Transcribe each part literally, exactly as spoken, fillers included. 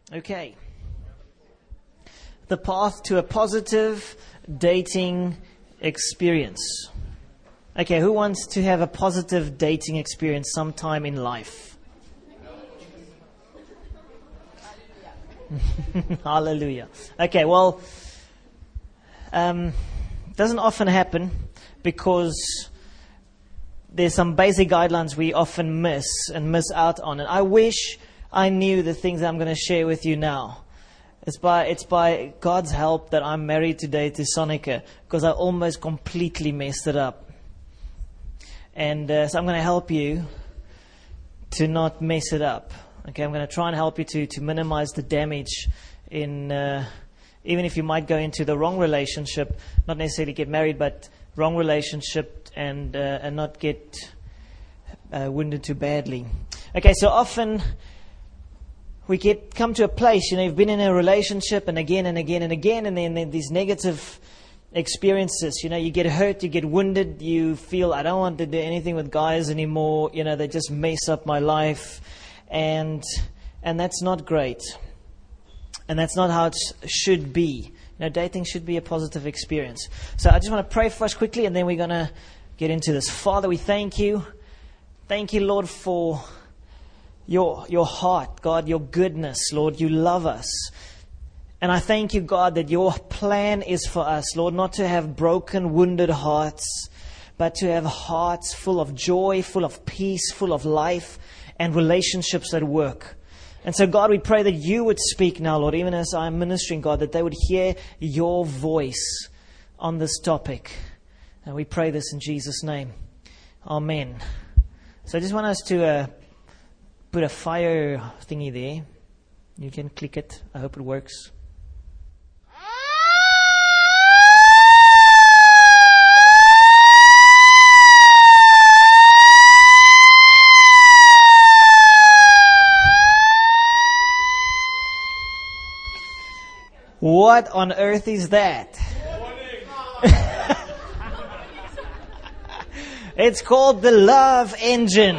Okay. The path to a positive dating experience. Okay, who wants to have a positive dating experience sometime in life? Hallelujah. Okay, well, um, doesn't often happen because there's some basic guidelines we often miss and miss out on. And I wish I knew the things that I'm going to share with you now. It's by it's by God's help that I'm married today to Sonica, because I almost completely messed it up. And uh, so I'm going to help you to not mess it up. Okay, I'm going to try and help you to, to minimize the damage in, uh, even if you might go into the wrong relationship, not necessarily get married, but wrong relationship and uh, and not get uh, wounded too badly. Okay, so often we get come to a place, you know, you've been in a relationship and again and again and again, and then, then these negative experiences, you know, you get hurt, you get wounded, you feel, I don't want to do anything with guys anymore, you know, they just mess up my life, and and that's not great. And that's not how it should be. You know, dating should be a positive experience. So I just want to pray for us quickly, and then we're going to get into this. Father, we thank you. Thank you, Lord, for your your heart, God, your goodness, Lord. You love us. And I thank you, God, that your plan is for us, Lord, not to have broken, wounded hearts, but to have hearts full of joy, full of peace, full of life, and relationships that work. And so, God, we pray that you would speak now, Lord, even as I'm ministering, God, that they would hear your voice on this topic. And we pray this in Jesus' name. Amen. So I just want us to uh, put a fire thingy there. You can click it. I hope it works. What on earth is that? It's called the love engine.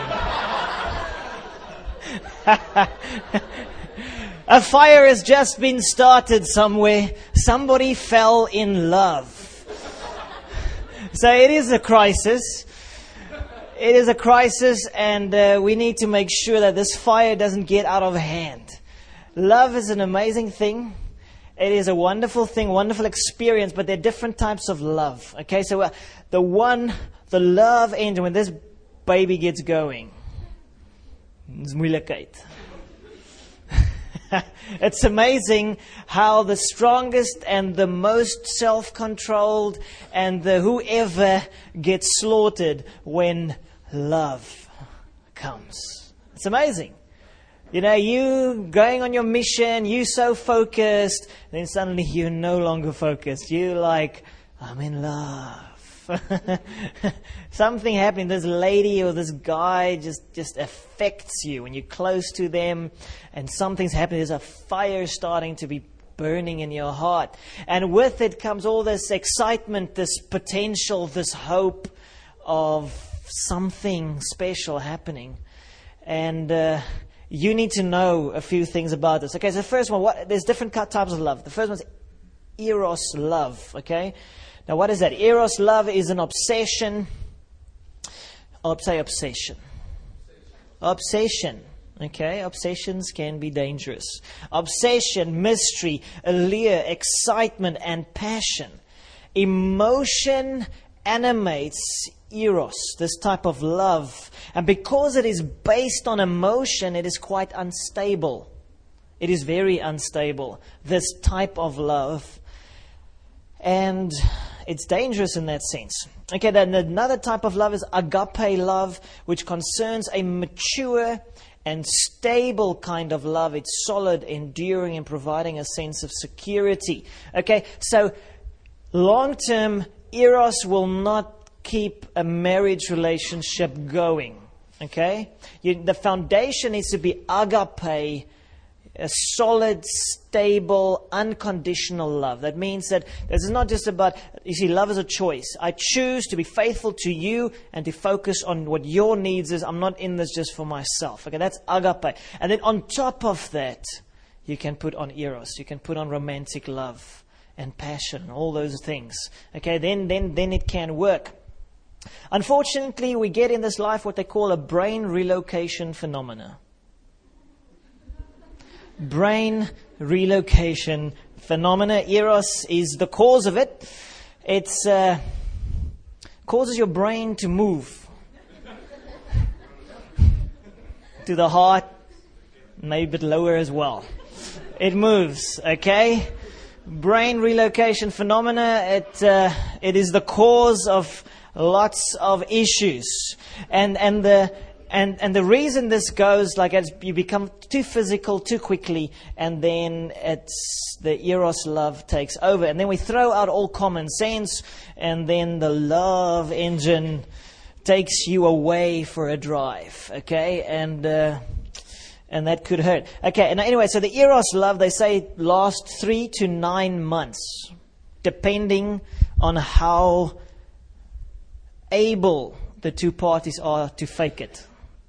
A fire has just been started somewhere. Somebody fell in love. So it is a crisis. It is a crisis, and uh, we need to make sure that this fire doesn't get out of hand. Love is an amazing thing. It is a wonderful thing, wonderful experience, but there are different types of love. Okay, so uh, the one, the love engine, when this baby gets going, it's moeilikheid. It's amazing how the strongest and the most self-controlled and the whoever gets slaughtered when love comes. It's amazing. You know, you going on your mission, you so focused, then suddenly you're no longer focused. You're like, I'm in love. Something happening, this lady or this guy just, just affects you when you're close to them, and something's happening. There's a fire starting to be burning in your heart. And with it comes all this excitement, this potential, this hope of something special happening. And uh, you need to know a few things about this. Okay, so the first one, what, there's different types of love. The first one's eros love, okay? Now, what is that? Eros love is an obsession. I'll say obsession. Obsession. Okay, obsessions can be dangerous. Obsession, mystery, allure, excitement, and passion. Emotion animates eros, this type of love. And because it is based on emotion, it is quite unstable. It is very unstable, this type of love. And it's dangerous in that sense. Okay, then another type of love is agape love, which concerns a mature and stable kind of love. It's solid, enduring, and providing a sense of security. Okay, so long-term eros will not keep a marriage relationship going. Okay, you, the foundation needs to be agape, a solid, stable, unconditional love. That means that this is not just about, you see, love is a choice. I choose to be faithful to you and to focus on what your needs is. I'm not in this just for myself. Okay, that's agape. And then on top of that, you can put on eros, you can put on romantic love and passion, all those things. Okay, then, then, then it can work. Unfortunately, we get in this life what they call a brain relocation phenomena. Brain relocation phenomena. Eros is the cause of it. It uh, causes your brain to move to the heart, maybe a bit lower as well. It moves, okay? Brain relocation phenomena, it uh, it is the cause of lots of issues. And and the and and the reason this goes like as you become too physical too quickly, and then it's the eros love takes over, and then we throw out all common sense, and then the love engine takes you away for a drive, okay? And uh, and that could hurt. Okay, and anyway, so the eros love, they say, lasts three to nine months, depending on how able the two parties are to fake it.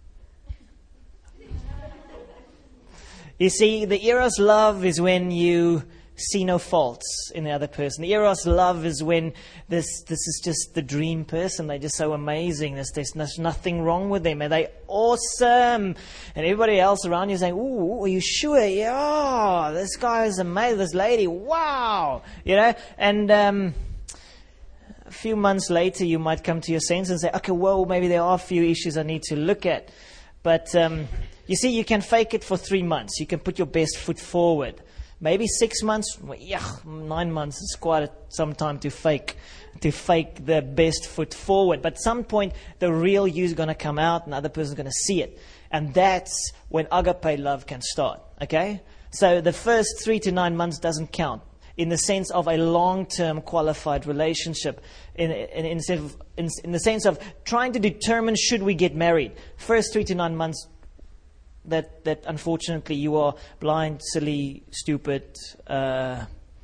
You see, the eros love is when you see no faults in the other person. The eros love is when this this is just the dream person. They're just so amazing. There's, there's, there's nothing wrong with them. And they're awesome. And everybody else around you is saying, ooh, are you sure? Yeah, this guy is amazing. This lady, wow. You know, and um, a few months later you might come to your senses and say, okay, well, maybe there are a few issues I need to look at. But um, you see, you can fake it for three months. You can put your best foot forward. Maybe six months, well, yeah, nine months is quite a, some time to fake, to fake the best foot forward. But at some point, the real you is going to come out, and the other person's going to see it, and that's when agape love can start. Okay, so the first three to nine months doesn't count in the sense of a long-term qualified relationship. In in, in, in, in the sense of trying to determine should we get married. First three to nine months. That that unfortunately you are blind, silly, stupid. Uh,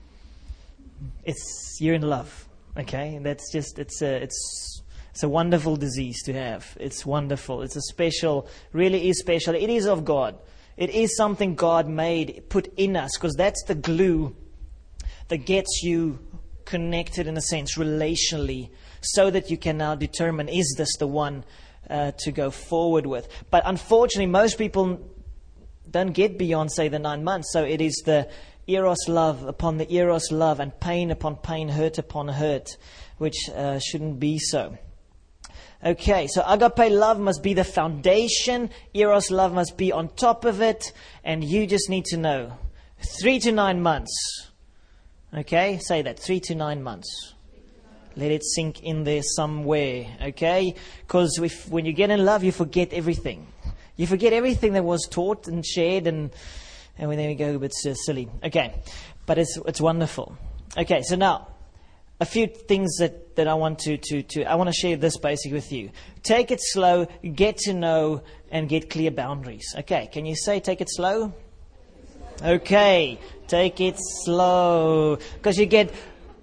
it's you're in love, okay? That's just it's a it's it's a wonderful disease to have. It's wonderful. It's a special, really is special. It is of God. It is something God made, put in us, because that's the glue that gets you connected in a sense relationally, so that you can now determine, is this the one Uh, to go forward with. But unfortunately, most people don't get beyond, say, the nine months. So it is the eros love upon the eros love, and pain upon pain, hurt upon hurt, which uh, shouldn't be so. Okay, so agape love must be the foundation. Eros love must be on top of it. And you just need to know, three to nine months. Okay, say that, three to nine months. Let it sink in there somewhere, okay? Because when you get in love, you forget everything. You forget everything that was taught and shared, and and then we go a bit silly. Okay, but it's it's wonderful. Okay, so now, a few things that, that I want to, to, to I want to share this basic with you. Take it slow, get to know, and get clear boundaries. Okay, can you say take it slow? Okay, take it slow. Because you get...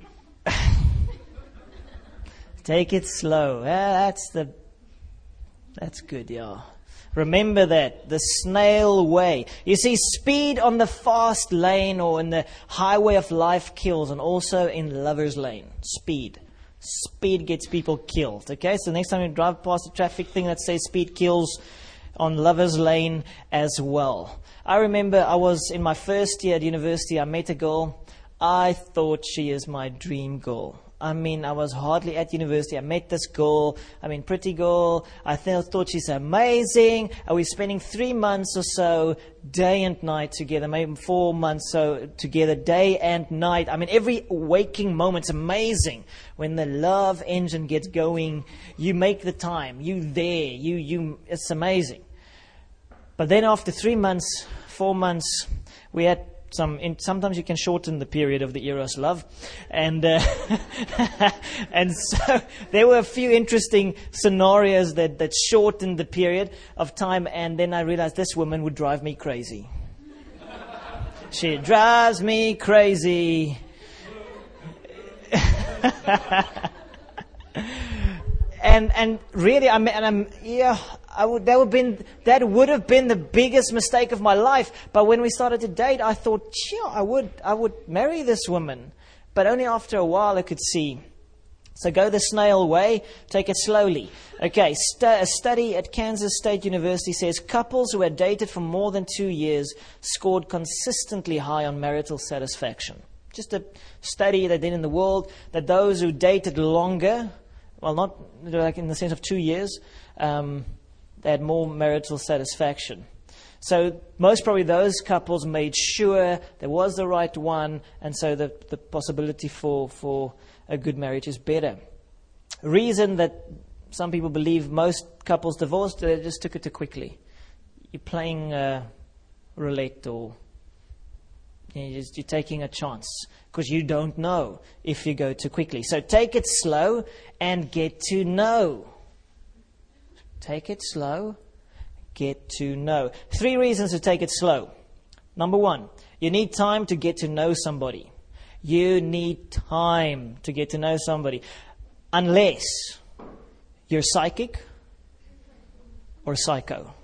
Take it slow. Yeah, that's the. That's good, yeah. Remember that. The snail way. You see, speed on the fast lane or in the highway of life kills, and also in lover's lane. Speed. Speed gets people killed. Okay, so next time you drive past a traffic thing that says speed kills, on lover's lane as well. I remember I was in my first year at university. I met a girl. I thought she is my dream girl. I mean, I was hardly at university. I met this girl. I mean, pretty girl. I th- thought she's amazing. And we're spending three months or so, day and night together. Maybe four months so together, day and night. I mean, every waking moment's amazing. When the love engine gets going, you make the time. You there. You you. It's amazing. But then after three months, four months, we had. Some in, sometimes you can shorten the period of the eros love, and uh, and so there were a few interesting scenarios that, that shortened the period of time, and then I realized this woman would drive me crazy. She drives me crazy. and and really, I'm and I'm yeah, I would, that would been that would have been the biggest mistake of my life. But when we started to date, I thought, yeah, I would I would marry this woman. But only after a while I could see. So go the snail way, take it slowly. Okay, st- a study at Kansas State University says couples who had dated for more than two years scored consistently high on marital satisfaction. Just a study they did in the world, that those who dated longer, well, not like in the sense of two years, um, they had more marital satisfaction. So most probably those couples made sure there was the right one, and so the, the possibility for, for a good marriage is better. Reason that some people believe most couples divorced, they just took it too quickly. You're playing uh, roulette, or you know, you're, just, you're taking a chance because you don't know if you go too quickly. So take it slow and get to know. Take it slow, get to know. Three reasons to take it slow. Number one, you need time to get to know somebody. You need time to get to know somebody. Unless you're psychic or psycho.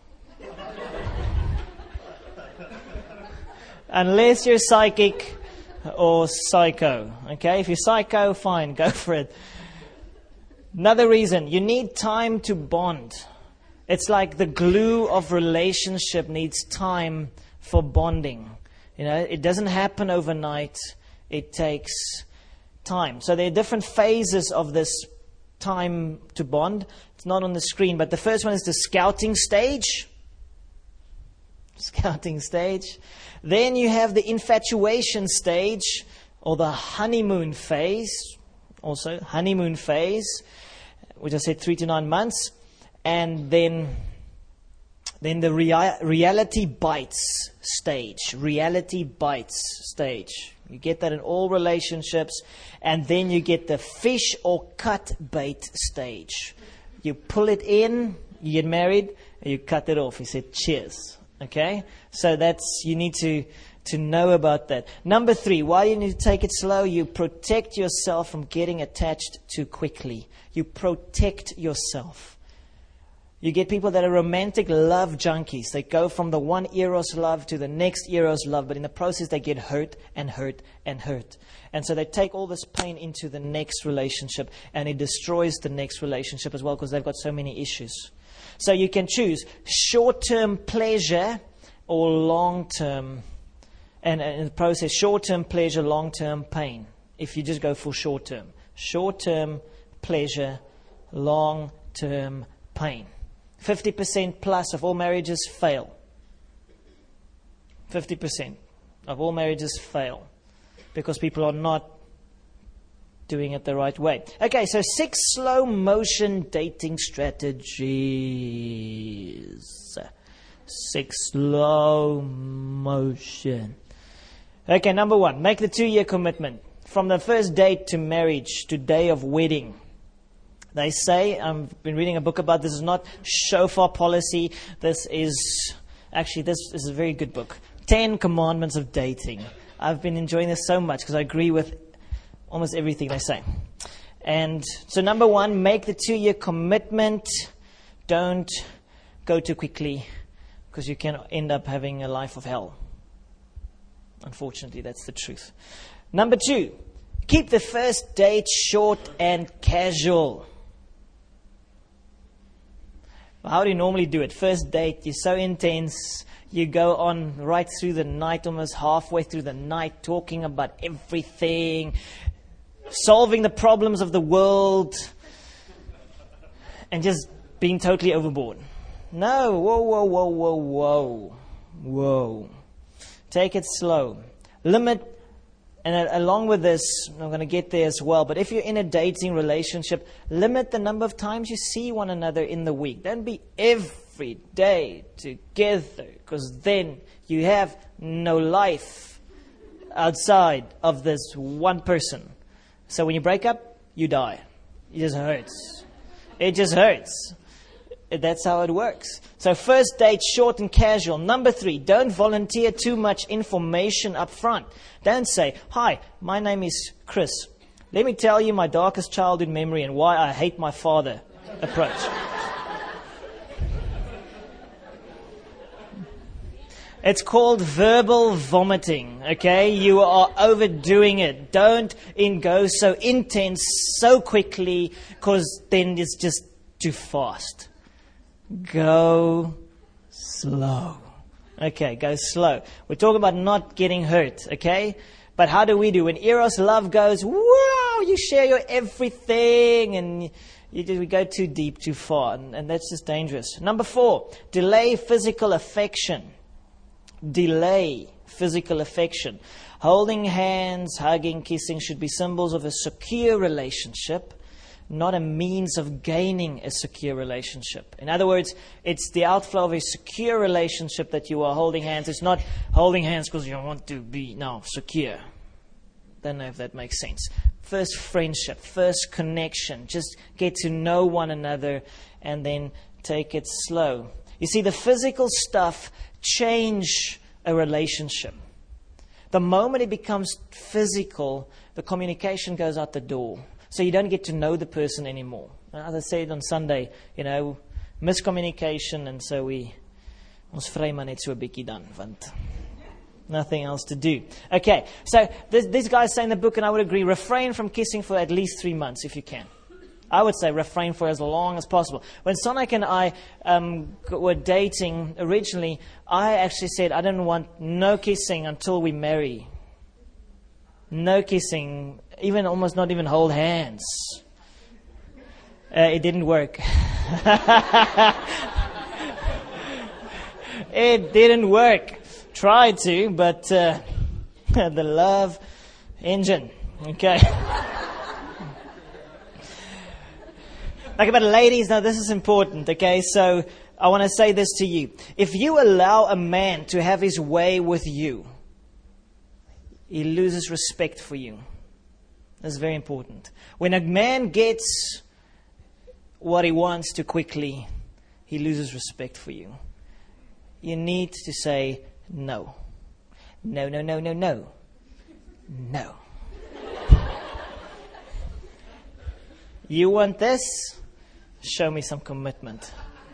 Unless you're psychic or psycho. Okay, if you're psycho, fine, go for it. Another reason, you need time to bond. It's like the glue of relationship needs time for bonding. You know, it doesn't happen overnight. It takes time. So there are different phases of this time to bond. It's not on the screen, but the first one is the scouting stage. Scouting stage. Then you have the infatuation stage, or the honeymoon phase. Also, honeymoon phase, which I said three to nine months. And then, then the rea- reality bites stage. Reality bites stage. You get that in all relationships. And then you get the fish or cut bait stage. You pull it in, you get married, and you cut it off. You said, cheers. Okay? So that's, you need to, to know about that. Number three, why do you need to take it slow? You protect yourself from getting attached too quickly. You protect yourself. You get people that are romantic love junkies. They go from the one eros love to the next eros love, but in the process they get hurt and hurt and hurt. And so they take all this pain into the next relationship, and it destroys the next relationship as well because they've got so many issues. So you can choose short-term pleasure or long-term, and in the process, short-term pleasure, long-term pain. If you just go for short-term. Short-term pleasure, long-term pain. fifty percent plus of all marriages fail. fifty percent of all marriages fail because people are not doing it the right way. Okay, so six slow motion dating strategies. Six slow motion. Okay, number one, make the two-year commitment. From the first date to marriage to day of wedding. They say, I've been reading a book about this, is not shofar policy. This is, actually, this is a very good book. Ten Commandments of Dating. I've been enjoying this so much because I agree with almost everything they say. And so number one, make the two-year commitment. Don't go too quickly because you can end up having a life of hell. Unfortunately, that's the truth. Number two, keep the first date short and casual. How do you normally do it? First date, you're so intense. You go on right through the night, almost halfway through the night, talking about everything, solving the problems of the world, and just being totally overboard. No, whoa, whoa, whoa, whoa, whoa, whoa. Take it slow. Limit, and along with this, I'm going to get there as well, but if you're in a dating relationship, limit the number of times you see one another in the week. Don't be every day together, because then you have no life outside of this one person. So when you break up, you die. It just hurts. It just hurts. That's how it works. So first date, short and casual. Number three, don't volunteer too much information up front. Don't say, hi, my name is Chris. Let me tell you my darkest childhood memory and why I hate my father approach. It's called verbal vomiting, okay? You are overdoing it. Don't in go so intense so quickly, because then it's just too fast. Go slow. Okay, go slow. We're talking about not getting hurt, okay? But how do we do? When Eros love goes, wow, you share your everything, and you do, we go too deep, too far, and, and that's just dangerous. Number four, delay physical affection. Delay physical affection. Holding hands, hugging, kissing should be symbols of a secure relationship, not a means of gaining a secure relationship. In other words, it's the outflow of a secure relationship that you are holding hands. It's not holding hands because you want to be now secure. Don't know if that makes sense. First friendship, first connection. Just get to know one another and then take it slow. You see, the physical stuff change a relationship. The moment it becomes physical, the communication goes out the door. So you don't get to know the person anymore. As I said on Sunday, you know, miscommunication, and so we ons vry maar net so 'n bietjie dan, want nothing else to do. Okay, so this, this guy's saying in the book, and I would agree, refrain from kissing for at least three months if you can. I would say refrain for as long as possible. When Sonik and I um, were dating originally, I actually said I didn't want no kissing until we marry. No kissing, even almost not even hold hands. Uh, it didn't work. It didn't work. Tried to, but uh, the love engine. Okay. Okay, but ladies, now this is important, okay? So I want to say this to you. If you allow a man to have his way with you, he loses respect for you. That's very important. When a man gets what he wants too quickly, he loses respect for you. You need to say no. No, no, no, no, no. No. You want this? Show me some commitment.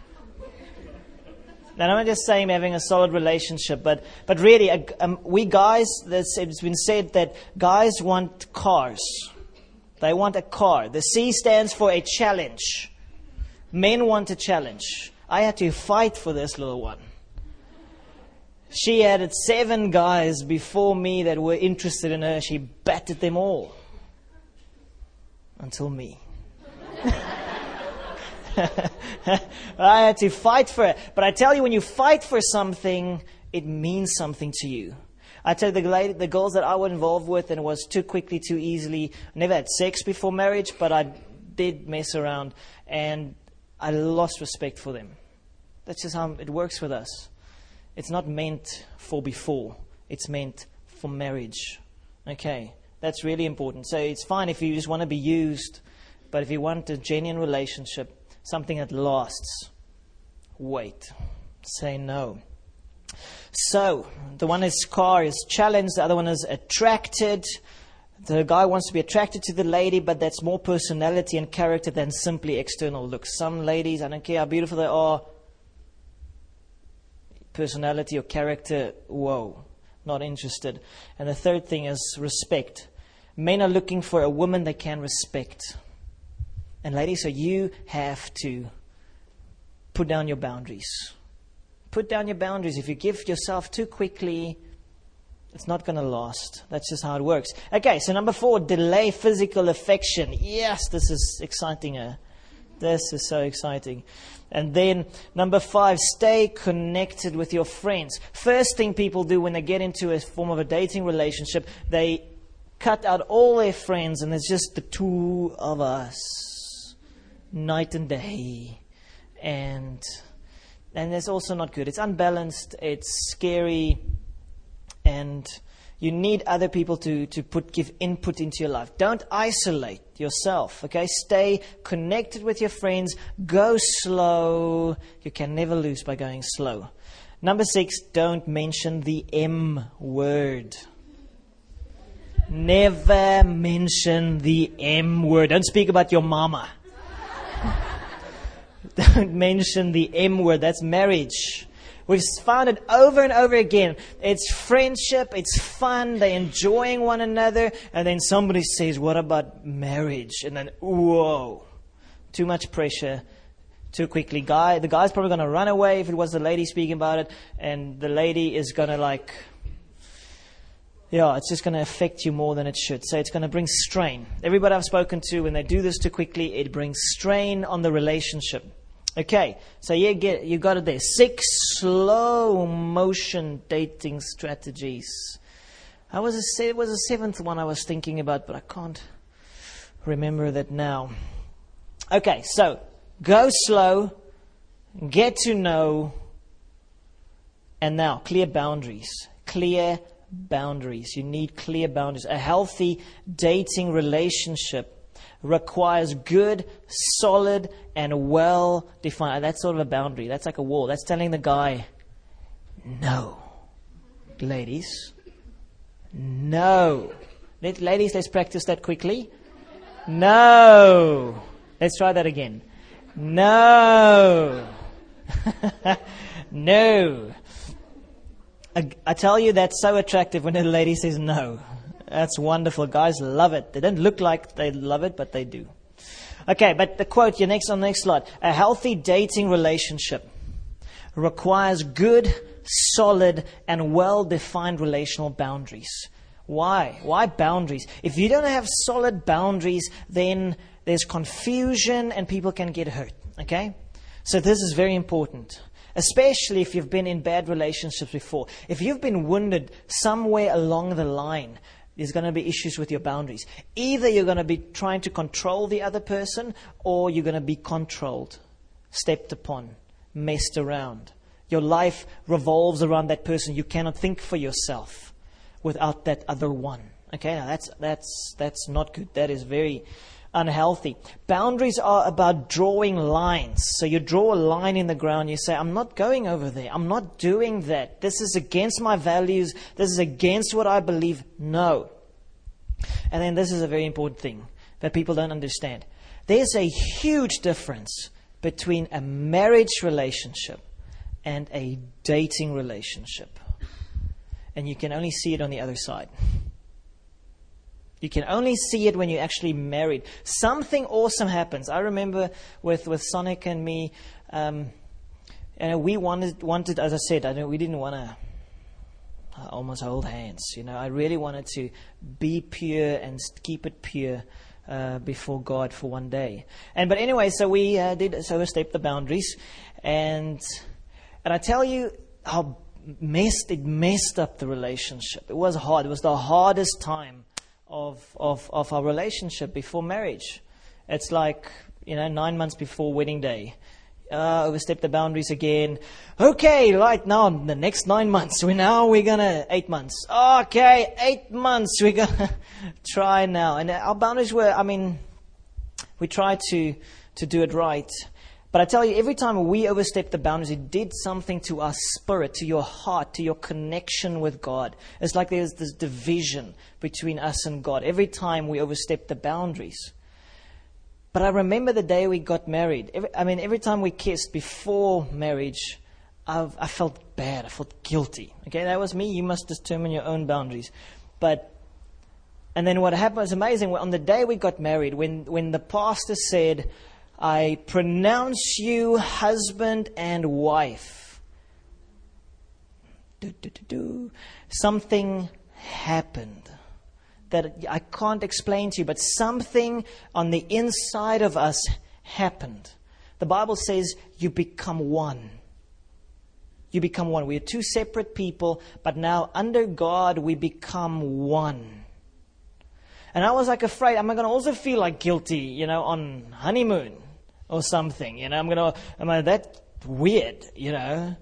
Now, I'm not just saying having a solid relationship, but, but really, um, we guys, it's been said that guys want cars. They want a car. The C stands for a challenge. Men want a challenge. I had to fight for this little one. She had seven guys before me that were interested in her. She battered them all. Until me. I had to fight for it. But I tell you, when you fight for something, it means something to you. I tell you, the, lady, the girls that I was involved with, and it was too quickly, too easily. Never had sex before marriage, but I did mess around. And I lost respect for them. That's just how it works with us. It's not meant for before. It's meant for marriage. Okay, that's really important. So it's fine if you just want to be used. But if you want a genuine relationship, something that lasts, wait. Say no. So, the one is car is challenged, the other one is attracted. The guy wants to be attracted to the lady, but that's more personality and character than simply external looks. Some ladies, I don't care how beautiful they are, personality or character, whoa, not interested. And the third thing is respect. Men are looking for a woman they can respect. And ladies, so you have to put down your boundaries. Put down your boundaries. If you give yourself too quickly, it's not going to last. That's just how it works. Okay, so number four, delay physical affection. Yes, this is exciting. Uh, this is so exciting. And then number five, stay connected with your friends. First thing people do when they get into a form of a dating relationship, they cut out all their friends and it's just the two of us. Night and day. And and that's also not good. It's unbalanced, it's scary, and you need other people to, to put give input into your life. Don't isolate yourself, okay? Stay connected with your friends. Go slow. You can never lose by going slow. Number six, don't mention the M word. Never mention the M word. Don't speak about your mama. Don't mention the M word. That's marriage. We've found it over and over again. It's friendship, it's fun, they're enjoying one another, and then somebody says, what about marriage? And then, whoa, too much pressure, too quickly. Guy, the guy's probably going to run away if it was the lady speaking about it, and the lady is going to like, yeah, it's just going to affect you more than it should. So it's going to bring strain. Everybody I've spoken to, when they do this too quickly, it brings strain on the relationship. Okay, so you get you got it there. Six slow motion dating strategies. I was a, it was a seventh one I was thinking about, but I can't remember that now. Okay, so go slow, get to know, and now clear boundaries. Clear boundaries. You need clear boundaries. A healthy dating relationship requires good, solid, and well-defined. That's sort of a boundary. That's like a wall. That's telling the guy, no. Ladies, no. Let, ladies, let's practice that quickly. No. Let's try that again. No. No. I, I tell you, that's so attractive when a lady says no. That's wonderful. Guys love it. They don't look like they love it, but they do. Okay, but the quote, your next on the next slide. A healthy dating relationship requires good, solid, and well-defined relational boundaries. Why? Why boundaries? If you don't have solid boundaries, then there's confusion and people can get hurt. Okay? So this is very important. Especially if you've been in bad relationships before. If you've been wounded somewhere along the line, there's going to be issues with your boundaries. Either you're going to be trying to control the other person, or you're going to be controlled, stepped upon, messed around. Your life revolves around that person. You cannot think for yourself without that other one. Okay, now that's that's that's not good. That is very unhealthy. Boundaries are about drawing lines. So you draw a line in the ground. You say, I'm not going over there. I'm not doing that. This is against my values. This is against what I believe. No. And then this is a very important thing that people don't understand. There's a huge difference between a marriage relationship and a dating relationship. And you can only see it on the other side. You can only see it when you're actually married. Something awesome happens. I remember with, with Sonic and me, um, and we wanted, wanted, as I said, I know we didn't want to almost hold hands. You know, I really wanted to be pure and keep it pure uh, before God for one day. And but anyway, so we uh, did so we stepped the boundaries, and and I tell you how messed it messed up the relationship. It was hard. It was the hardest time of of of our relationship before marriage. It's like, you know, nine months before wedding day. Uh, overstep the boundaries again. Okay, right now, the next nine months. We now we're gonna eight months. Okay, eight months. We're gonna try now. And our boundaries were, I mean, we tried to to do it right. But I tell you, every time we overstepped the boundaries, it did something to our spirit, to your heart, to your connection with God. It's like there's this division between us and God every time we overstepped the boundaries. But I remember the day we got married. Every, I mean, every time we kissed before marriage, I've, I felt bad. I felt guilty. Okay, that was me. You must determine your own boundaries. But, and then what happened was amazing. On the day we got married, when, when the pastor said, I pronounce you husband and wife, do, do, do, do, something happened that I can't explain to you, but something on the inside of us happened. The Bible says you become one. You become one. We are two separate people, but now under God we become one. And I was like afraid, am I going to also feel like guilty, you know, on honeymoon or something? You know, I'm going to, am I that weird, you know?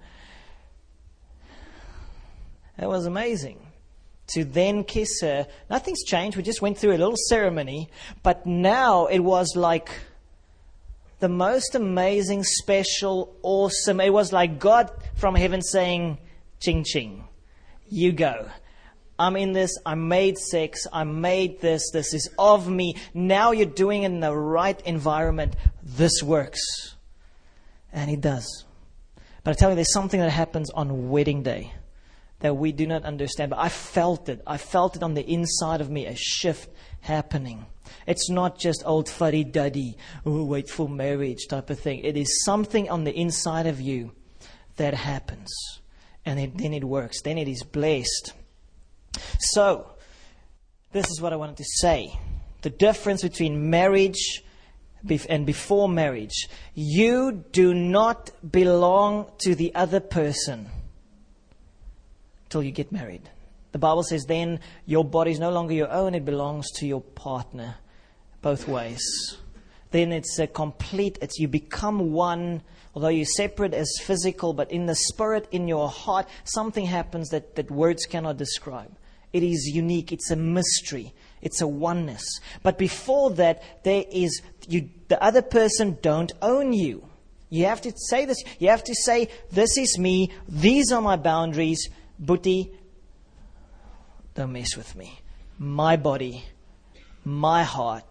That was amazing. To then kiss her. Nothing's changed. We just went through a little ceremony. But now it was like the most amazing, special, awesome. It was like God from heaven saying, ching ching, you go. I'm in this. I made sex. I made this. This is of me. Now you're doing it in the right environment. This works. And it does. But I tell you, there's something that happens on wedding day that we do not understand. But I felt it. I felt it on the inside of me, a shift happening. It's not just old fuddy-duddy, oh, wait for marriage type of thing. It is something on the inside of you that happens. And it, then it works. Then it is blessed. So, this is what I wanted to say. The difference between marriage and before marriage. You do not belong to the other person till you get married. The Bible says then your body is no longer your own, it belongs to your partner. Both ways. Then it's a complete, it's you become one, although you're separate as physical, but in the spirit, in your heart, something happens that, that words cannot describe. It is unique, it's a mystery, it's a oneness. But before that, there is, you, the other person don't own you. You have to say this, you have to say, this is me, these are my boundaries, Buti, don't mess with me. My body, my heart,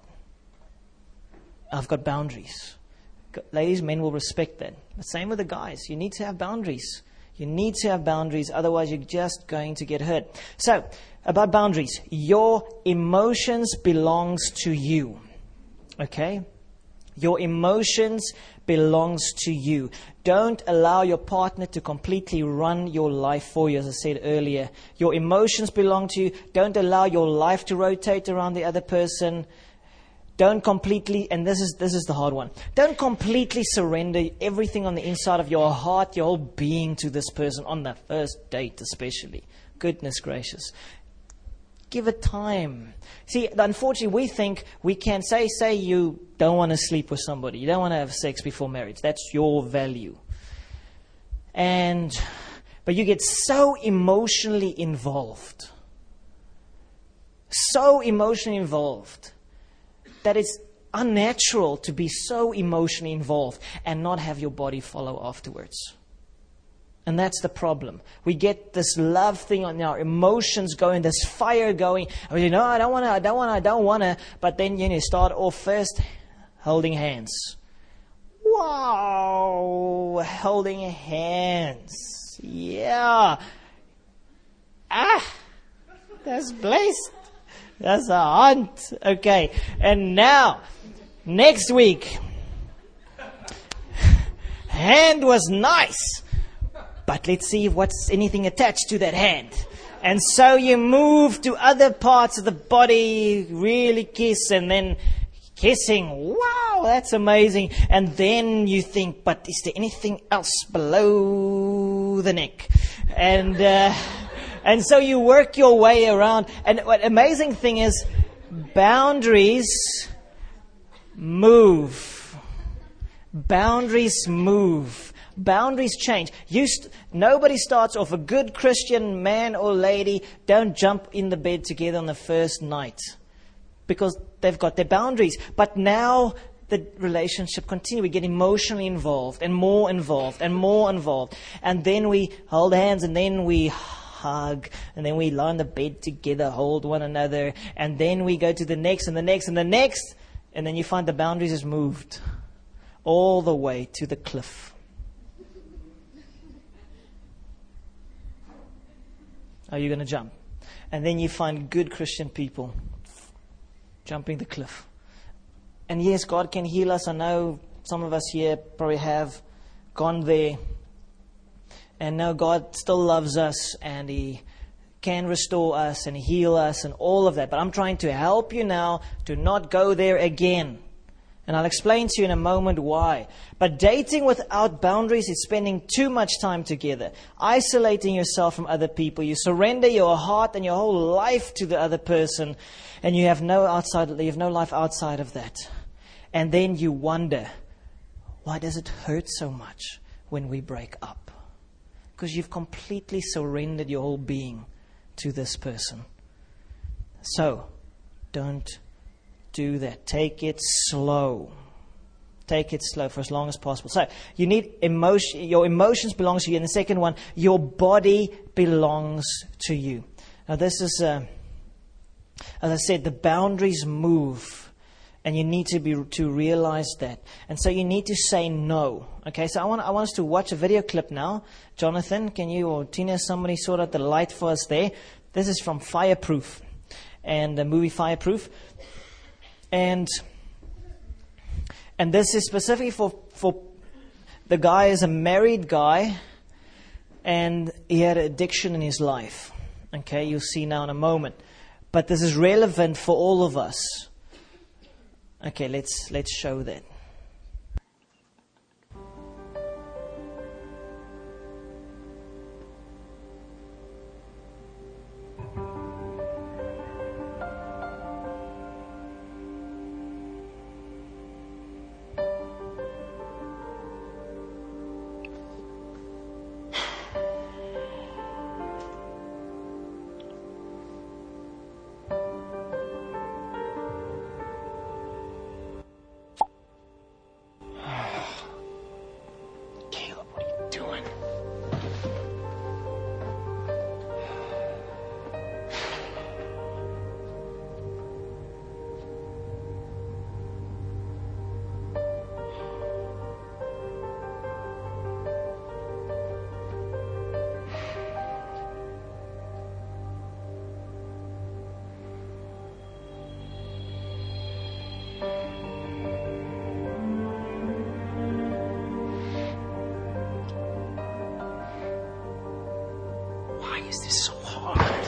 I've got boundaries. Ladies, men will respect that. The same with the guys. You need to have boundaries. You need to have boundaries, otherwise you're just going to get hurt. So, about boundaries. Your emotions belongs to you. Okay? Your emotions belongs to you. Don't allow your partner to completely run your life for you, as I said earlier. Your emotions belong to you. Don't allow your life to rotate around the other person. Don't completely, and this is this is the hard one, don't completely surrender everything on the inside of your heart, your whole being to this person on the first date especially. Goodness gracious. Give it time. See, unfortunately, we think we can say, say you don't want to sleep with somebody. You don't want to have sex before marriage. That's your value. And, but you get so emotionally involved. So emotionally involved that it's unnatural to be so emotionally involved and not have your body follow afterwards. And that's the problem. We get this love thing on our emotions going, this fire going. And we say, no, I don't want to, I don't want to, I don't want to. But then you know, start off first holding hands. Wow, holding hands. Yeah. Ah, that's blessed. That's a hunt. Okay. And now, next week. Hand was nice. But let's see what's anything attached to that hand. And so you move to other parts of the body, really kiss, and then kissing. Wow, that's amazing. And then you think, but is there anything else below the neck? And uh, and so you work your way around. And what amazing thing is, boundaries move. Boundaries move. Boundaries change. You st- nobody starts off, a good Christian man or lady don't jump in the bed together on the first night because they've got their boundaries. But now the relationship continues. We get emotionally involved and more involved and more involved. And then we hold hands and then we hug and then we lie on the bed together, hold one another. And then we go to the next and the next and the next. And then you find the boundaries has moved all the way to the cliff. Are you going to jump? And then you find good Christian people jumping the cliff. And yes, God can heal us. I know some of us here probably have gone there. And know God still loves us and He can restore us and heal us and all of that. But I'm trying to help you now to not go there again. And I'll explain to you in a moment why. But dating without boundaries is spending too much time together. Isolating yourself from other people. You surrender your heart and your whole life to the other person. And you have no outside, you have no life outside of that. And then you wonder, why does it hurt so much when we break up? Because you've completely surrendered your whole being to this person. So, don't do that. Take it slow. Take it slow for as long as possible. So, you need emotion. Your emotions belong to you. And the second one, your body belongs to you. Now, this is, uh, as I said, the boundaries move. And you need to be to realize that. And so you need to say no. Okay, so I want I want us to watch a video clip now. Jonathan, can you or Tina, somebody sort out the light for us there? This is from Fireproof, and the movie Fireproof. And and this is specifically for, for the guy is a married guy, and he had addiction in his life. Okay, you'll see now in a moment. But this is relevant for all of us. Okay, let's let's show that. Why is this so hard?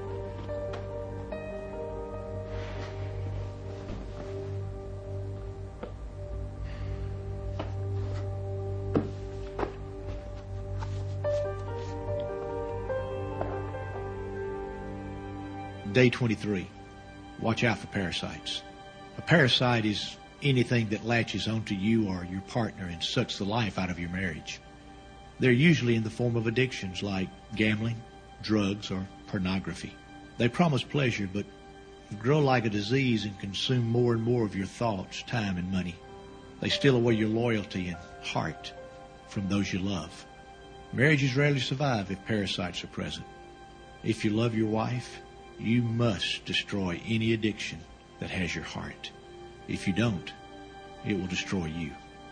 Day twenty-three. Watch out for parasites. A parasite is anything that latches onto you or your partner and sucks the life out of your marriage. They're usually in the form of addictions like gambling, drugs, or pornography. They promise pleasure, but grow like a disease and consume more and more of your thoughts, time, and money. They steal away your loyalty and heart from those you love. Marriages rarely survive if parasites are present. If you love your wife, you must destroy any addiction that has your heart. If you don't, it will destroy you.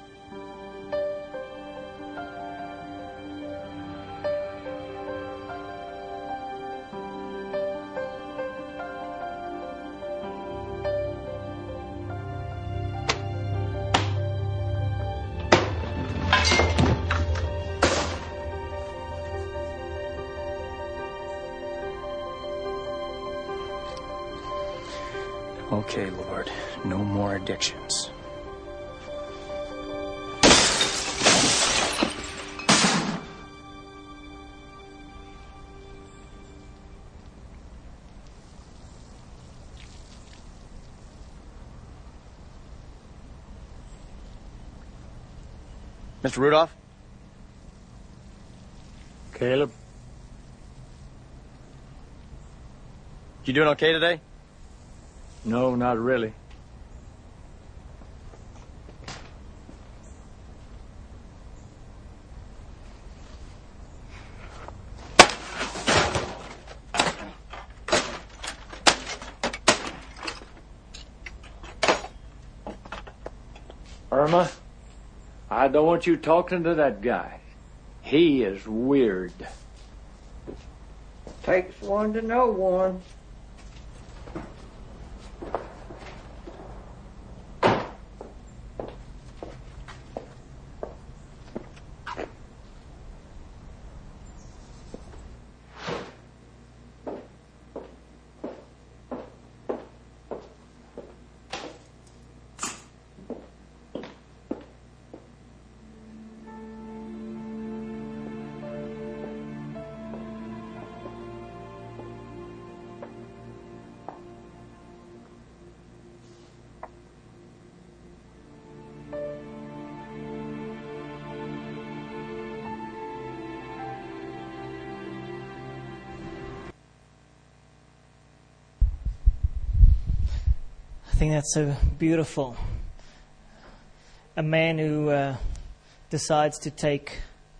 Okay, Lord, no more addictions. Mister Rudolph? Caleb? You doing okay today? No, not really. Irma, I don't want you talking to that guy. He is weird. Takes one to know one. I think that's so beautiful. A man who uh, decides to take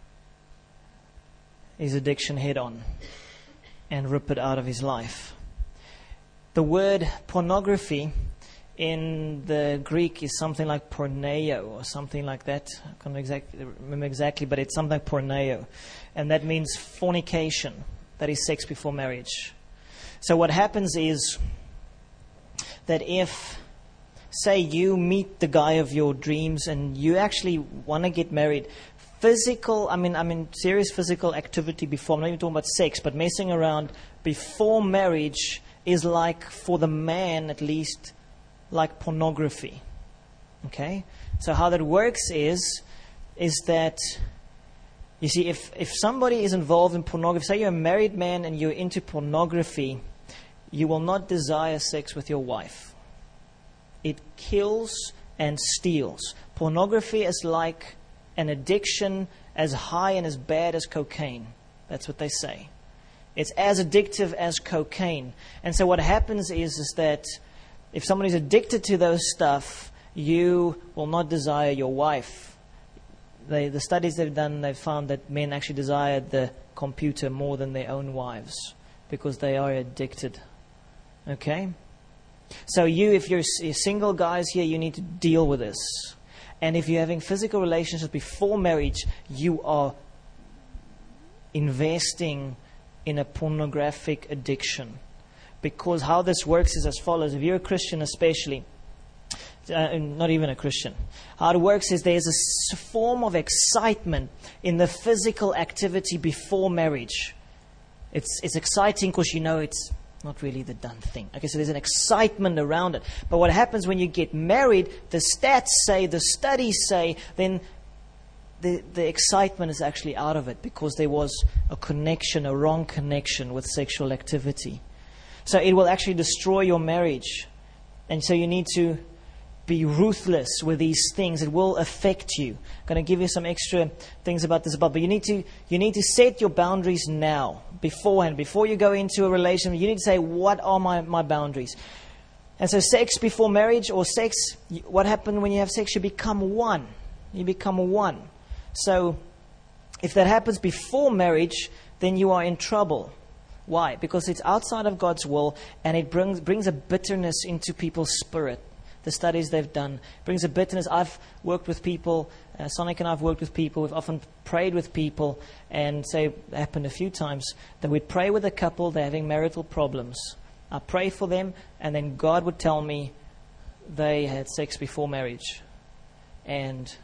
his addiction head on and rip it out of his life. The word pornography in the Greek is something like porneo or something like that. I can't exactly remember exactly, but it's something like porneo. And that means fornication. That is sex before marriage. So what happens is that if, say, you meet the guy of your dreams and you actually want to get married, physical, I mean, I mean, serious physical activity before, I'm not even talking about sex, but messing around before marriage is like, for the man at least, like pornography. Okay? So how that works is, is that, you see, if, if somebody is involved in pornography, say you're a married man and you're into pornography, you will not desire sex with your wife. It kills and steals. Pornography is like an addiction as high and as bad as cocaine. That's what they say. It's as addictive as cocaine. And so what happens is, is that if somebody's addicted to those stuff, you will not desire your wife. They, the studies they've done, they've found that men actually desire the computer more than their own wives because they are addicted. Okay? So you, if you're, you're single guys here, you need to deal with this. And if you're having physical relationships before marriage, you are investing in a pornographic addiction. Because how this works is as follows. If you're a Christian especially, uh, not even a Christian, how it works is there's a form of excitement in the physical activity before marriage. It's, it's exciting because you know it's not really the done thing. Okay, so there's an excitement around it. But what happens when you get married, the stats say, the studies say, then the, the excitement is actually out of it because there was a connection, a wrong connection with sexual activity. So it will actually destroy your marriage. And so you need to be ruthless with these things. It will affect you. I'm going to give you some extra things about this, but you need to you need to set your boundaries now, beforehand, before you go into a relationship. You need to say, what are my, my boundaries? And so sex before marriage, or sex, what happens when you have sex? You become one. You become one. So if that happens before marriage, then you are in trouble. Why? Because it's outside of God's will, and it brings brings a bitterness into people's spirit. The studies they've done brings a bitterness. I've worked with people, uh, Sonic and I have worked with people. We've often prayed with people, and say it happened a few times that we'd pray with a couple, they're having marital problems. I pray for them, and then God would tell me they had sex before marriage, and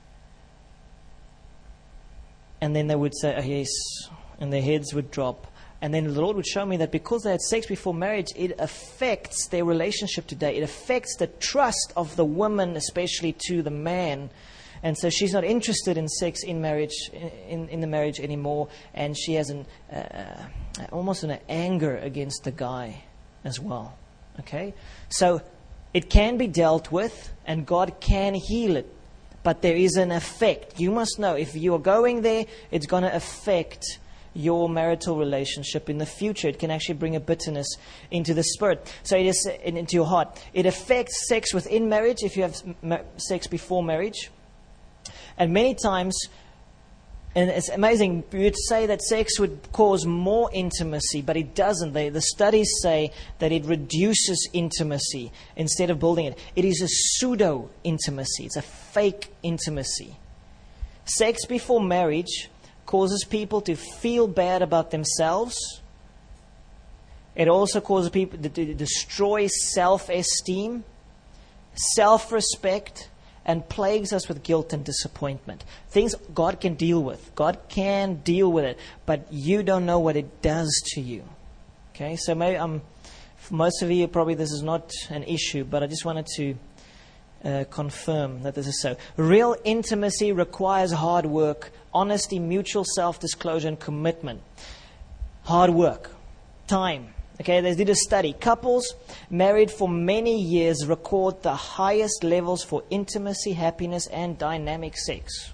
and then they would say, oh, yes, and their heads would drop. And then the Lord would show me that because they had sex before marriage, it affects their relationship today. It affects the trust of the woman, especially to the man. And so she's not interested in sex in marriage, in, in the marriage anymore. And she has an uh, almost an anger against the guy as well. Okay? So it can be dealt with, and God can heal it. But there is an effect. You must know, if you are going there, it's going to affect your marital relationship in the future. It can actually bring a bitterness into the spirit. So it is into your heart. It affects sex within marriage if you have sex before marriage. And many times, and it's amazing, you'd say that sex would cause more intimacy, but it doesn't. They, the studies say that it reduces intimacy instead of building it. It is a pseudo intimacy. It's a fake intimacy. Sex before marriage causes people to feel bad about themselves. It also causes people to, to destroy self-esteem, self-respect, and plagues us with guilt and disappointment. Things God can deal with. God can deal with it, but you don't know what it does to you. Okay, so maybe um, for most of you, probably this is not an issue, but I just wanted to Uh, confirm that this is so. Real intimacy requires hard work, honesty, mutual self-disclosure, and commitment. Hard work. Time. Okay, they did a study. Couples married for many years record the highest levels for intimacy, happiness, and dynamic sex.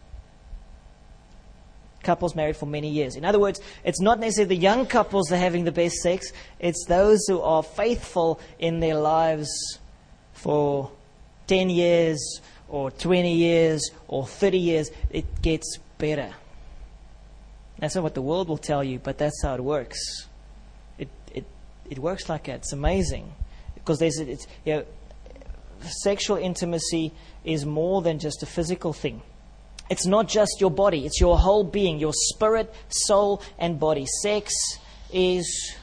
Couples married for many years. In other words, it's not necessarily the young couples that are having the best sex. It's those who are faithful in their lives for ten years or twenty years or thirty years. It gets better. That's not what the world will tell you, but that's how it works. It it it works like that. It's amazing because there's it's you know sexual intimacy is more than just a physical thing. It's not just your body, it's your whole being, your spirit, soul, and body. Sex is...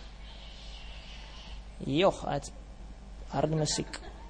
Joh, it's harde musiek.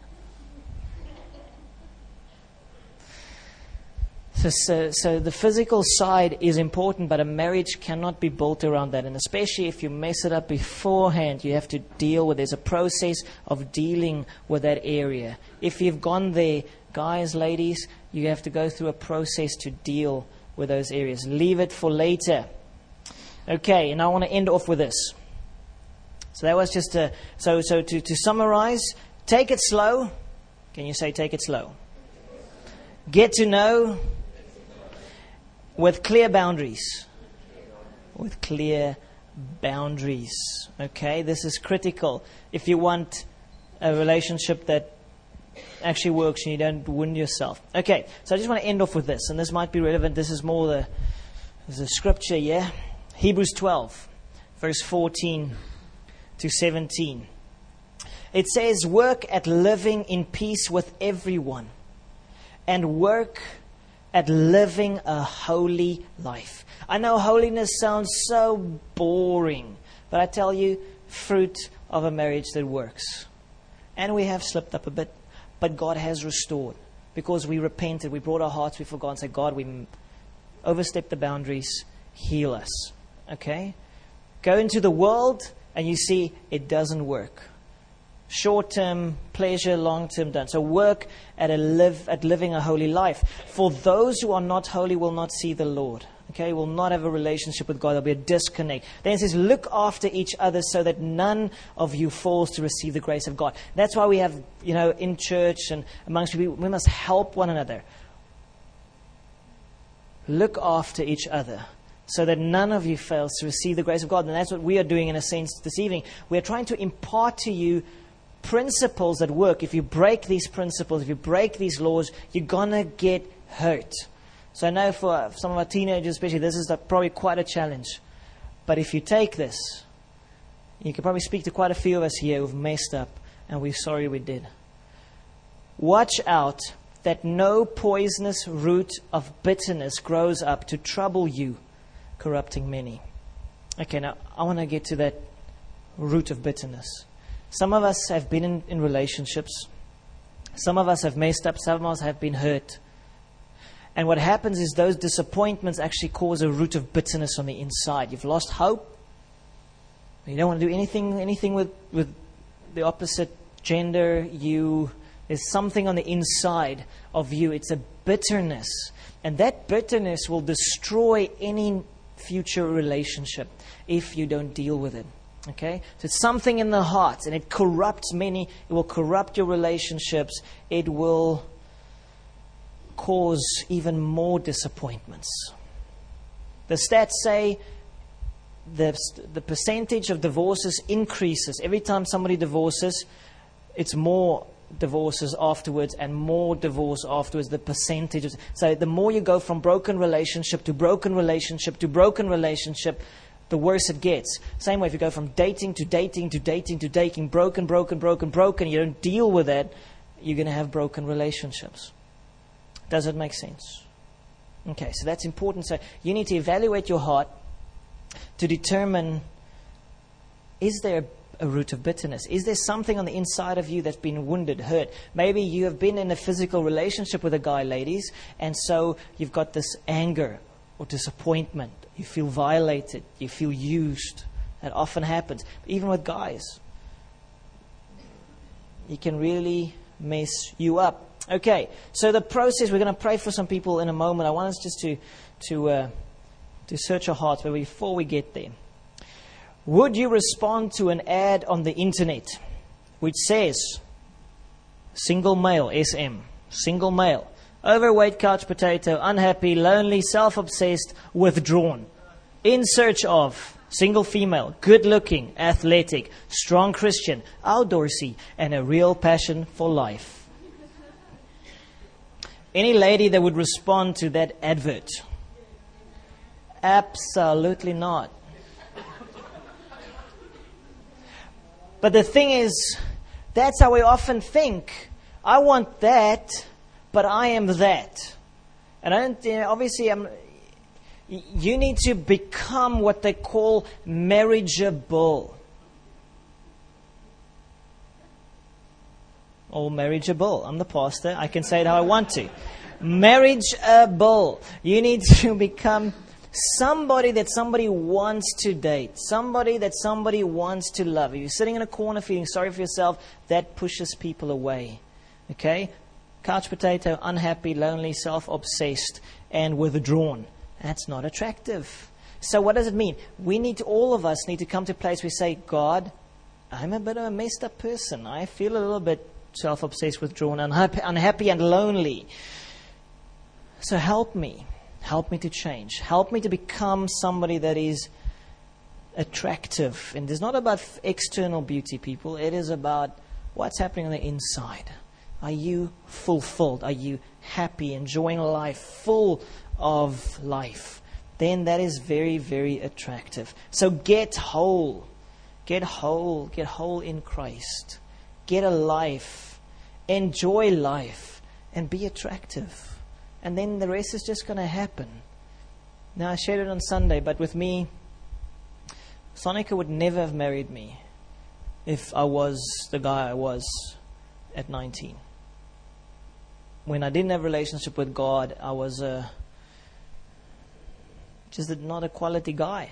So, so, so the physical side is important, but a marriage cannot be built around that. And especially if you mess it up beforehand, you have to deal with, there's a process of dealing with that area. If you've gone there, guys, ladies, you have to go through a process to deal with those areas. Leave it for later. Okay, and I want to end off with this. So that was just a, so, so to, to summarize, take it slow. Can you say take it slow? Get to know. With clear boundaries. With clear boundaries. Okay, this is critical. If you want a relationship that actually works and you don't wound yourself. Okay, so I just want to end off with this, and this might be relevant. This is more the, the scripture, yeah? Hebrews twelve, verse fourteen to seventeen. It says, work at living in peace with everyone, and work at living a holy life. I know holiness sounds so boring, but I tell you, fruit of a marriage that works. And we have slipped up a bit, but God has restored because we repented, we brought our hearts before God and said, God, we overstepped the boundaries, heal us. Okay? Go into the world and you see it doesn't work. Short-term pleasure, long-term done. So work at a live at living a holy life. For those who are not holy will not see the Lord. Okay, will not have a relationship with God. There'll be a disconnect. Then it says, look after each other so that none of you falls to receive the grace of God. That's why we have, you know, in church and amongst people, we must help one another. Look after each other so that none of you fails to receive the grace of God. And that's what we are doing in a sense this evening. We are trying to impart to you principles that work. If you break these principles, if you break these laws, you're going to get hurt. So I know for some of our teenagers especially, this is probably quite a challenge. But if you take this, you can probably speak to quite a few of us here who've messed up, and we're sorry we did. Watch out that no poisonous root of bitterness grows up to trouble you, corrupting many. Okay, now I want to get to that root of bitterness. Some of us have been in, in relationships. Some of us have messed up. Some of us have been hurt. And what happens is those disappointments actually cause a root of bitterness on the inside. You've lost hope. You don't want to do anything anything with, with the opposite gender. You there's something on the inside of you. It's a bitterness. And that bitterness will destroy any future relationship if you don't deal with it. Okay? So it's something in the heart, and it corrupts many. It will corrupt your relationships. It will cause even more disappointments. The stats say the, the percentage of divorces increases. Every time somebody divorces, it's more divorces afterwards and more divorce afterwards. The percentage. Of, so the more you go from broken relationship to broken relationship to broken relationship, the worse it gets. Same way, if you go from dating to dating to dating to dating, broken, broken, broken, broken, you don't deal with that, you're going to have broken relationships. Does it make sense? Okay, so that's important. So you need to evaluate your heart to determine, is there a root of bitterness? Is there something on the inside of you that's been wounded, hurt? Maybe you have been in a physical relationship with a guy, ladies, and so you've got this anger or disappointment. You feel violated. You feel used. That often happens. Even with guys. It can really mess you up. Okay, so the process, we're going to pray for some people in a moment. I want us just to to uh, to search our hearts, but before we get there, would you respond to an ad on the internet which says, single male, S M, single male, overweight, couch potato, unhappy, lonely, self-obsessed, withdrawn, in search of single female, good-looking, athletic, strong Christian, outdoorsy, and a real passion for life? Any lady that would respond to that advert? Absolutely not. But the thing is, that's how we often think. I want that, but I am that. And I don't, you know, obviously, I'm, you need to become what they call marriageable. Or marriageable. I'm the pastor. I can say it how I want to. Marriageable. You need to become somebody that somebody wants to date. Somebody that somebody wants to love. If you're sitting in a corner feeling sorry for yourself, that pushes people away. Okay? Couch potato, unhappy, lonely, self-obsessed, and withdrawn. That's not attractive. So what does it mean? We need to, all of us need to come to a place where we say, God, I'm a bit of a messed up person. I feel a little bit self-obsessed, withdrawn, unhappy, unhappy and lonely. So help me. Help me to change. Help me to become somebody that is attractive. And it's not about external beauty, people. It is about what's happening on the inside. Are you fulfilled? Are you happy, enjoying life, full of life? Then that is very, very attractive. So get whole. Get whole. Get whole in Christ. Get a life. Enjoy life. And be attractive. And then the rest is just going to happen. Now, I shared it on Sunday, but with me, Sonica would never have married me if I was the guy I was at nineteen. When I didn't have a relationship with God, I was a, just a, not a quality guy.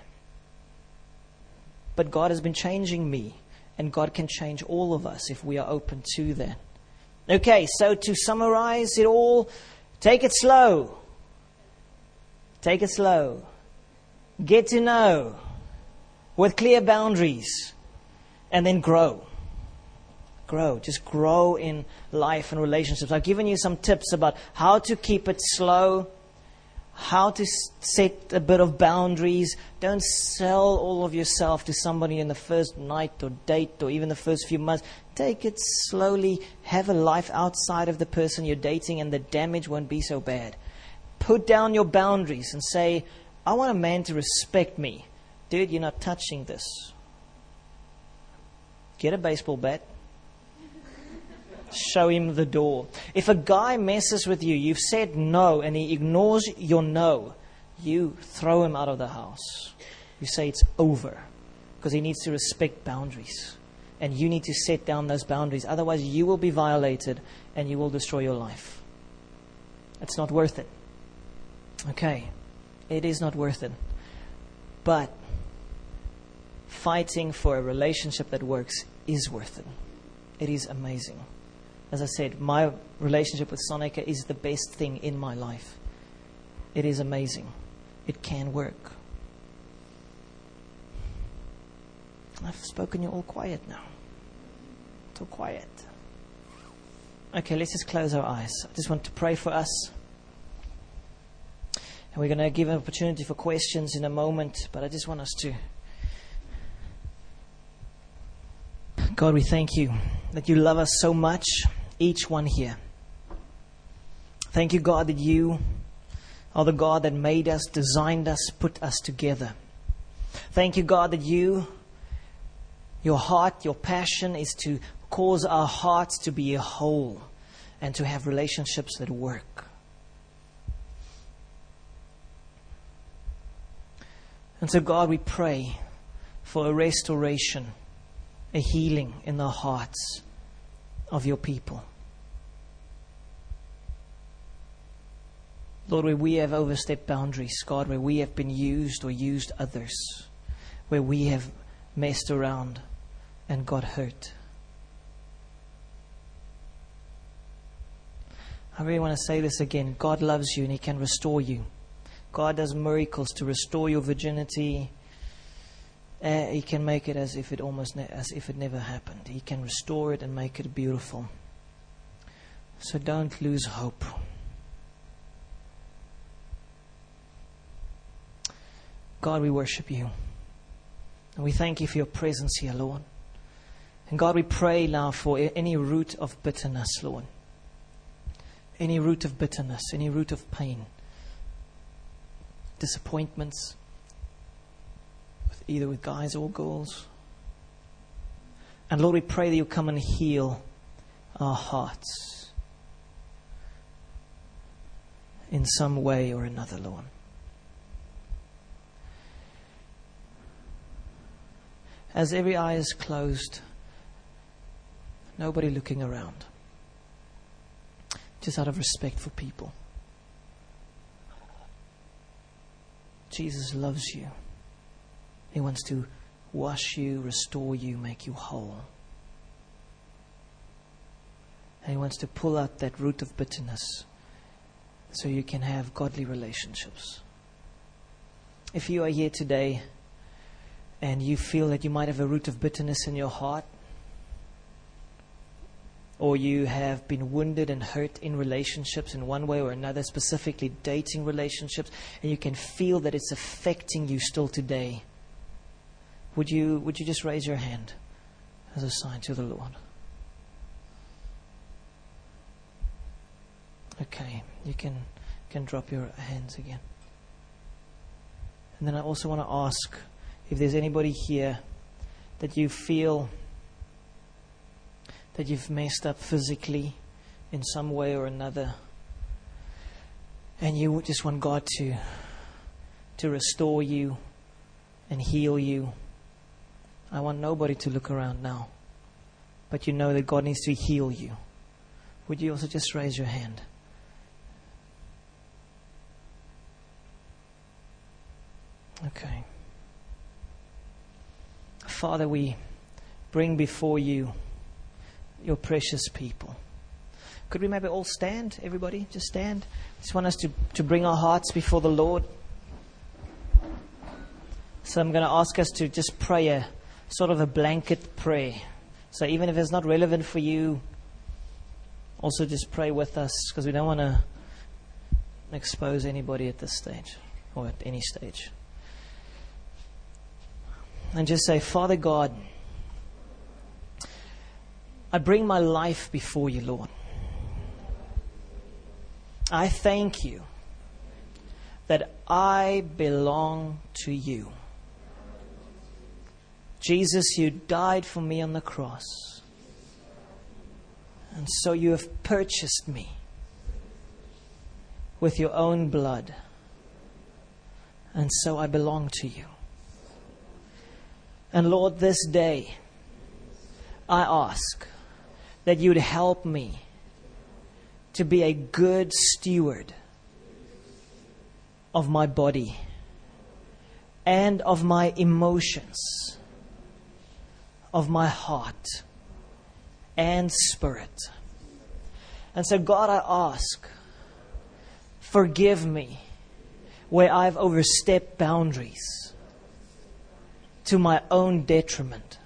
But God has been changing me, and God can change all of us if we are open to that. Okay, so to summarize it all, take it slow. Take it slow. Get to know with clear boundaries, and then grow. Grow. Just grow in life and relationships. I've given you some tips about how to keep it slow, how to set a bit of boundaries. Don't sell all of yourself to somebody in the first night or date or even the first few months. Take it slowly. Have a life outside of the person you're dating, and the damage won't be so bad. Put down your boundaries and say, I want a man to respect me. Dude, you're not touching this. Get a baseball bat. Show him the door. If a guy messes with you, you've said no, and he ignores your no, you throw him out of the house. You say it's over, because he needs to respect boundaries. And you need to set down those boundaries. Otherwise, you will be violated, and you will destroy your life. It's not worth it. Okay. It is not worth it. But fighting for a relationship that works is worth it. It is amazing. As I said, my relationship with Sonica is the best thing in my life. It is amazing. It can work. I've spoken you all quiet now. It's all quiet. Okay, let's just close our eyes. I just want to pray for us. And we're going to give an opportunity for questions in a moment, but I just want us to. God, we thank you that you love us so much, each one here. Thank you, God, that you are the God that made us, designed us, put us together. Thank you, God, that you, your heart, your passion is to cause our hearts to be whole and to have relationships that work. And so, God, we pray for a restoration, a healing in the hearts of your people. Lord, where we have overstepped boundaries, God, where we have been used or used others, where we have messed around and got hurt. I really want to say this again. God loves you and He can restore you. God does miracles to restore your virginity. Uh, he can make it as if it almost ne- as if it never happened. He can restore it and make it beautiful. So don't lose hope. God, we worship you. And we thank you for your presence here, Lord. And God, we pray now for any root of bitterness, Lord. Any root of bitterness, any root of pain, disappointments, with either with guys or girls. And Lord, we pray that you come and heal our hearts. in some way or another, Lord. As every eye is closed, nobody looking around, just out of respect for people. Jesus loves you. He wants to wash you, restore you, make you whole. And He wants to pull out that root of bitterness so you can have godly relationships. If you are here today and you feel that you might have a root of bitterness in your heart, or you have been wounded and hurt in relationships in one way or another, specifically dating relationships, and you can feel that it's affecting you still today, would you would you just raise your hand as a sign to the Lord? Okay, you can can drop your hands again. And then I also want to ask if there's anybody here that you feel that you've messed up physically in some way or another, and you just want God to to restore you and heal you. I want nobody to look around now, but you know that God needs to heal you. Would you also just raise your hand? Okay. Father, we bring before you your precious people. Could we maybe all stand? Everybody, just stand. I just want us to, to bring our hearts before the Lord. So I'm going to ask us to just pray a sort of a blanket prayer. So even if it's not relevant for you, also just pray with us, because we don't want to expose anybody at this stage or at any stage. And just say, Father God, I bring my life before you, Lord. I thank you that I belong to you. Jesus, you died for me on the cross. And so you have purchased me with your own blood. And so I belong to you. And Lord, this day, I ask that you'd help me to be a good steward of my body and of my emotions, of my heart and spirit. And so, God, I ask, forgive me where I've overstepped boundaries to my own detriment.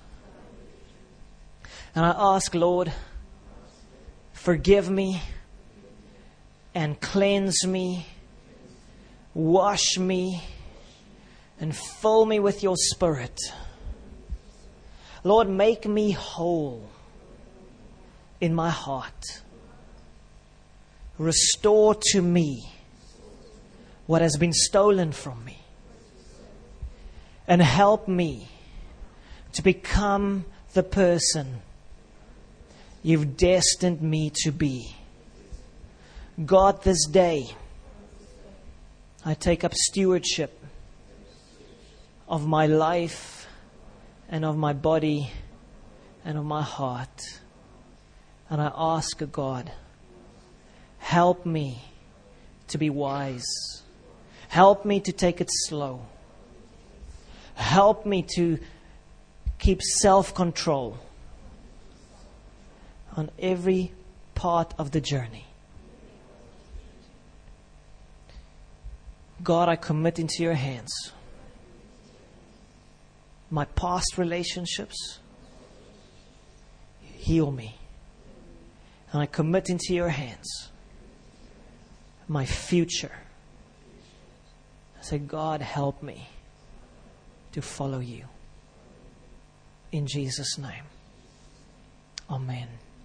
And I ask, Lord, forgive me and cleanse me, wash me, and fill me with your Spirit. Lord, make me whole in my heart. Restore to me what has been stolen from me. And help me to become the person you've destined me to be. God, this day, I take up stewardship of my life and of my body and of my heart. And I ask, God, help me to be wise. Help me to take it slow. Help me to keep self-control on every part of the journey. God, I commit into your hands my past relationships. Heal me. And I commit into your hands my future. I say, God, help me to follow you. In Jesus' name. Amen.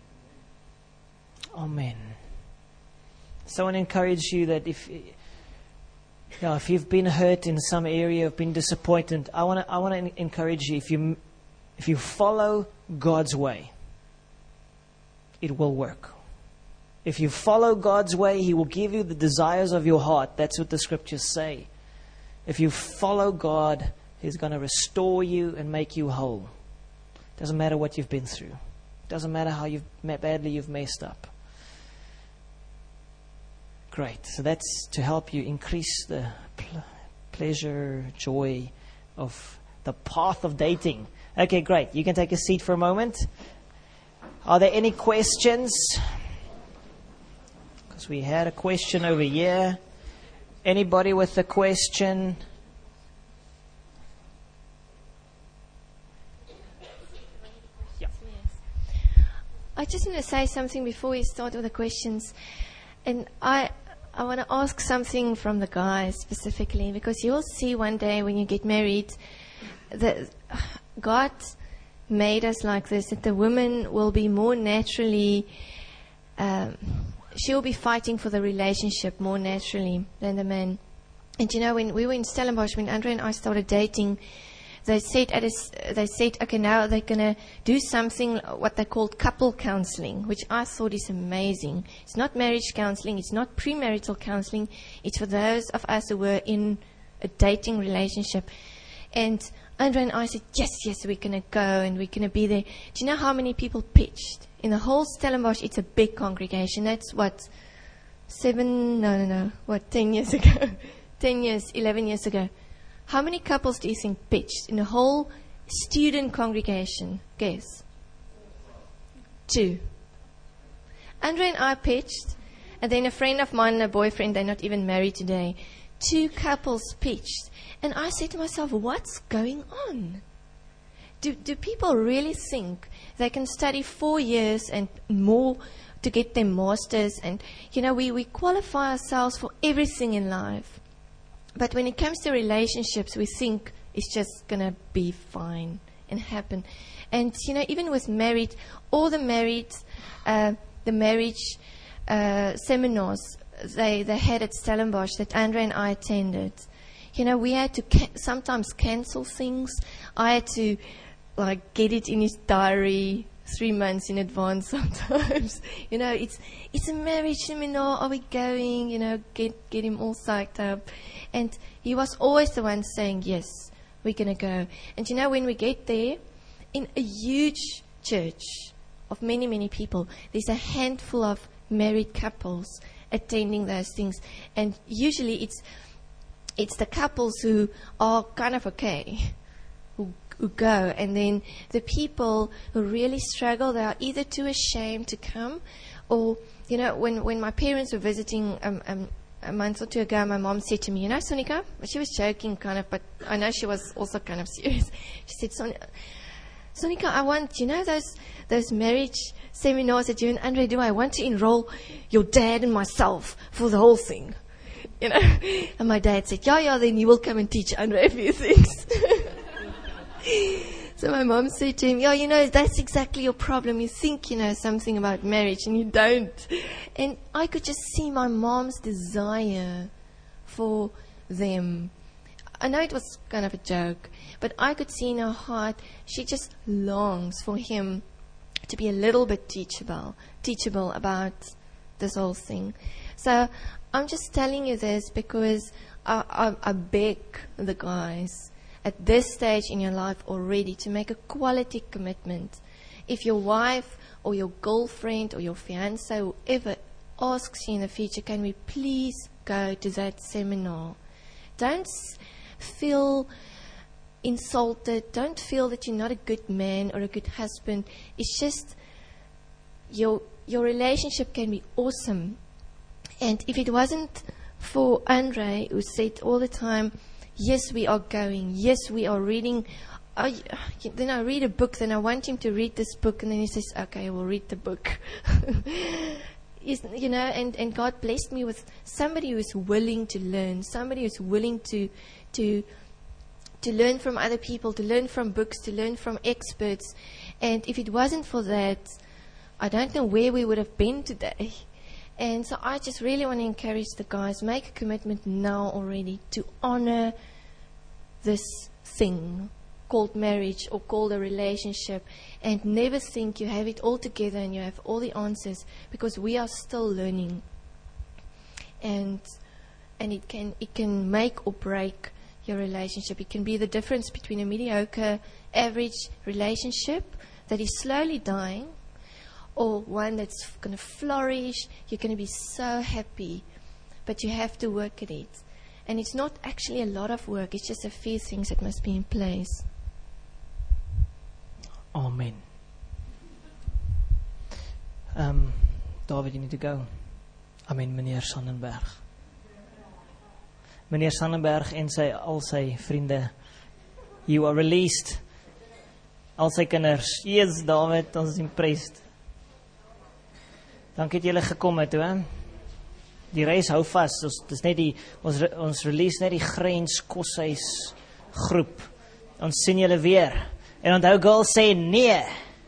Amen. So I want to encourage you that if, you know, if you've been hurt in some area, have been disappointed, I want to I want to encourage you, if you if you follow God's way, it will work. If you follow God's way, He will give you the desires of your heart. That's what the scriptures say. If you follow God, He's going to restore you and make you whole. Doesn't matter what you've been through. Doesn't matter how you've badly you've messed up. Great. So that's to help you increase the pl- pleasure, joy of the path of dating. Okay, great. You can take a seat for a moment. Are there any questions? Because we had a question over here. Anybody with a question? Yeah. I just want to say something before we start with the questions. And I I want to ask something from the guys specifically, because you'll see one day when you get married that God made us like this, that the woman will be more naturally, um, she will be fighting for the relationship more naturally than the man. And you know, when we were in Stellenbosch, when Andre and I started dating, they said, at a, they said, okay, now they're going to do something, what they called couple counseling, which I thought is amazing. It's not marriage counseling. It's not premarital counseling. It's for those of us who were in a dating relationship. And Andre and I said, yes, yes, we're going to go and we're going to be there. Do you know how many people pitched? In the whole Stellenbosch, it's a big congregation. That's what, seven, no, no, no, what, ten years ago? ten years, eleven years ago. How many couples do you think pitched in the whole student congregation? Guess. Two. Andre and I pitched, and then a friend of mine and a boyfriend, they're not even married today. Two couples pitched. And I said to myself, what's going on? Do, do people really think they can study four years and more to get their masters? And, you know, we, we qualify ourselves for everything in life. But when it comes to relationships, we think it's just going to be fine and happen. And, you know, even with married, all the married, uh, the marriage uh, seminars they, they had at Stellenbosch that Andre and I attended, you know, we had to ca- sometimes cancel things. I had to, like, get it in his diary three months in advance sometimes. You know, it's it's a marriage seminar. Are we going? You know, get get him all psyched up. And he was always the one saying, yes, we're going to go. And, you know, when we get there, in a huge church of many, many people, there's a handful of married couples attending those things. And usually it's it's the couples who are kind of okay, who, who go. And then the people who really struggle, they are either too ashamed to come, or, you know, when, when my parents were visiting um, um, a month or two ago, my mom said to me, you know, Sonika, she was joking kind of, but I know she was also kind of serious. She said, Son- Sonika, I want, you know, those those marriage seminars that you and Andre do, I want to enroll your dad and myself for the whole thing. You know, and my dad said, yeah, yeah, then you will come and teach Andre a few things. So my mom said to him, yeah, you know, that's exactly your problem. You think you know something about marriage and you don't. And I could just see my mom's desire for them. I know it was kind of a joke, but I could see in her heart, she just longs for him to be a little bit teachable, teachable about this whole thing. So I'm just telling you this because I, I, I beg the guys at this stage in your life already to make a quality commitment. If your wife or your girlfriend or your fiancé, whoever asks you in the future, can we please go to that seminar? Don't feel insulted. Don't feel that you're not a good man or a good husband. It's just your your relationship can be awesome. And if it wasn't for Andre, who said all the time, yes, we are going. Yes, we are reading. I, then I read a book. Then I want him to read this book. And then he says, okay, we'll read the book. You know, and, and God blessed me with somebody who is willing to learn. Somebody who's willing to to to learn from other people, to learn from books, to learn from experts. And if it wasn't for that, I don't know where we would have been today. And so I just really want to encourage the guys, make a commitment now already to honor this thing called marriage or called a relationship, and never think you have it all together and you have all the answers, because we are still learning. And and it can it can make or break your relationship. It can be the difference between a mediocre, average relationship that is slowly dying, or one that's going to flourish. You're going to be so happy, but you have to work at it. And it's not actually a lot of work. It's just a few things that must be in place. Amen. Um, David, you need to go. Amen, meneer Sannenberg. Meneer Sannenberg en sy, al sy vriende, you are released. Al sy kinders, yes, David, ons is impressed. Dankie dat julle gekom het, hoor. Die reis hou vast, ons, dis net die, ons, ons release net die Grens Koshuis groep. Ons sien julle weer. En onthou, girls sê nee.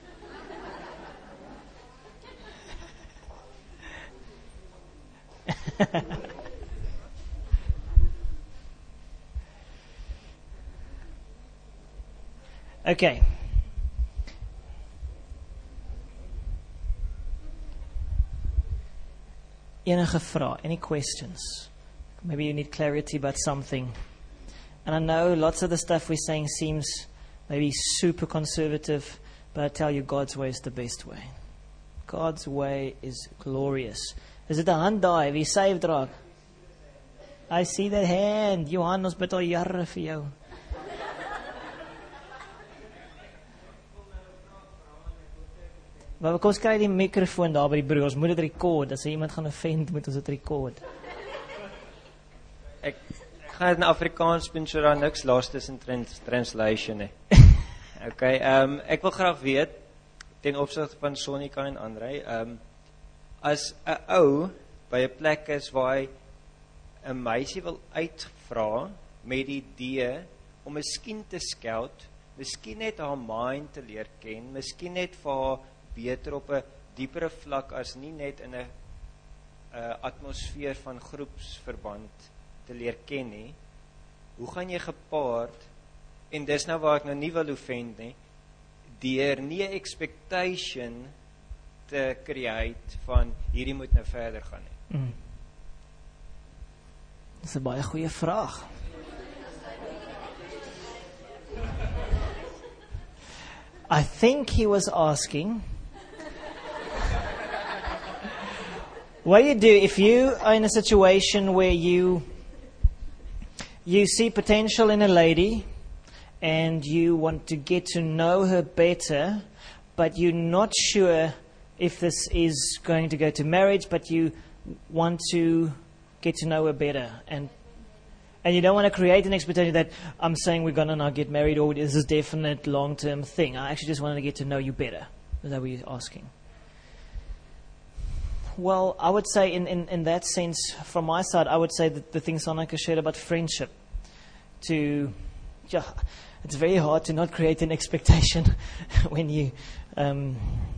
Okay. Enige vrae, any questions? Maybe you need clarity about something. And I know lots of the stuff we're saying seems maybe super conservative, but I tell you, God's way is the best way. God's way is glorious. Is dit 'n hand daai wie saved raak? I see that hand. Johan, ons bid al jare vir jou. Maar kom ons kry die mikrofoon daar by die broer. Ons moet dit rekord. As iemand gaan offend, moet ons dit rekord. Ek gaan dit in Afrikaans doen, so daar niks laas tussen trans, translation nie. Okay, um, ek wil graag weet, ten opsigte van Sonika en Andrei, um, as 'n ou by 'n plek is waar hy 'n meisie wil uitvra met die idee om miskien te scout, miskien net haar mind te leer ken, miskien net vir haar beter op 'n diepere vlak as nie net in 'n uh, atmosfeer van groepsverband te leer ken nie. Hoe gaan jy gepaard, en dis nou waar ek nou nie wil offend nie, deur nie 'n expectation te create van hierdie moet nou verder gaan nie? Mm. Dis 'n baie goeie vraag. I think he was asking, what do you do if you are in a situation where you you see potential in a lady and you want to get to know her better, but you're not sure if this is going to go to marriage, but you want to get to know her better, and and you don't want to create an expectation that I'm saying we're going to now get married, or this is a definite long-term thing. I actually just wanted to get to know you better. Is that what you're asking? Well, I would say in, in, in that sense, from my side, I would say that the things Sonika shared about friendship, to, yeah, it's very hard to not create an expectation when you, um,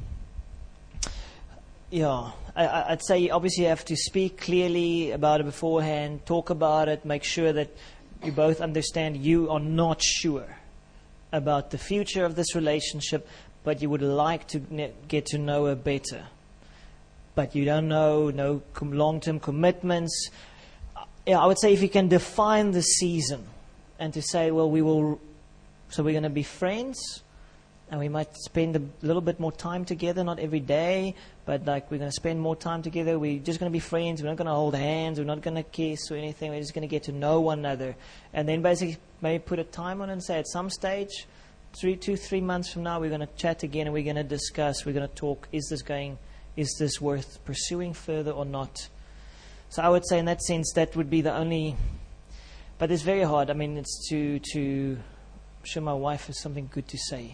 yeah, I, I'd say obviously you have to speak clearly about it beforehand, talk about it, make sure that you both understand you are not sure about the future of this relationship, but you would like to ne- get to know her better. But you don't know, no com- long-term commitments. Uh, yeah, I would say if you can define the season and to say, well, we will, so we're going to be friends, and we might spend a little bit more time together, not every day, but like we're going to spend more time together. We're just going to be friends. We're not going to hold hands. We're not going to kiss or anything. We're just going to get to know one another. And then basically maybe put a time on it and say at some stage, three, two, three months from now, we're going to chat again and we're going to discuss, we're going to talk, is this going, is this worth pursuing further or not? So I would say in that sense, that would be the only, but it's very hard. I mean, it's to, to, I'm sure my wife has something good to say.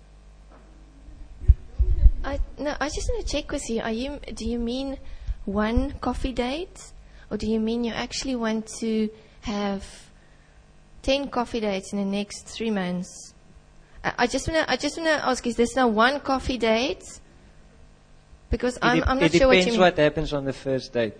I, no, I just want to check with you. Are you. Do you mean one coffee date? Or do you mean you actually want to have ten coffee dates in the next three months? I, I just want to I just want to ask, is this now one coffee date? Because I'm, It, I'm not it sure what you depends mean. what happens on the first date.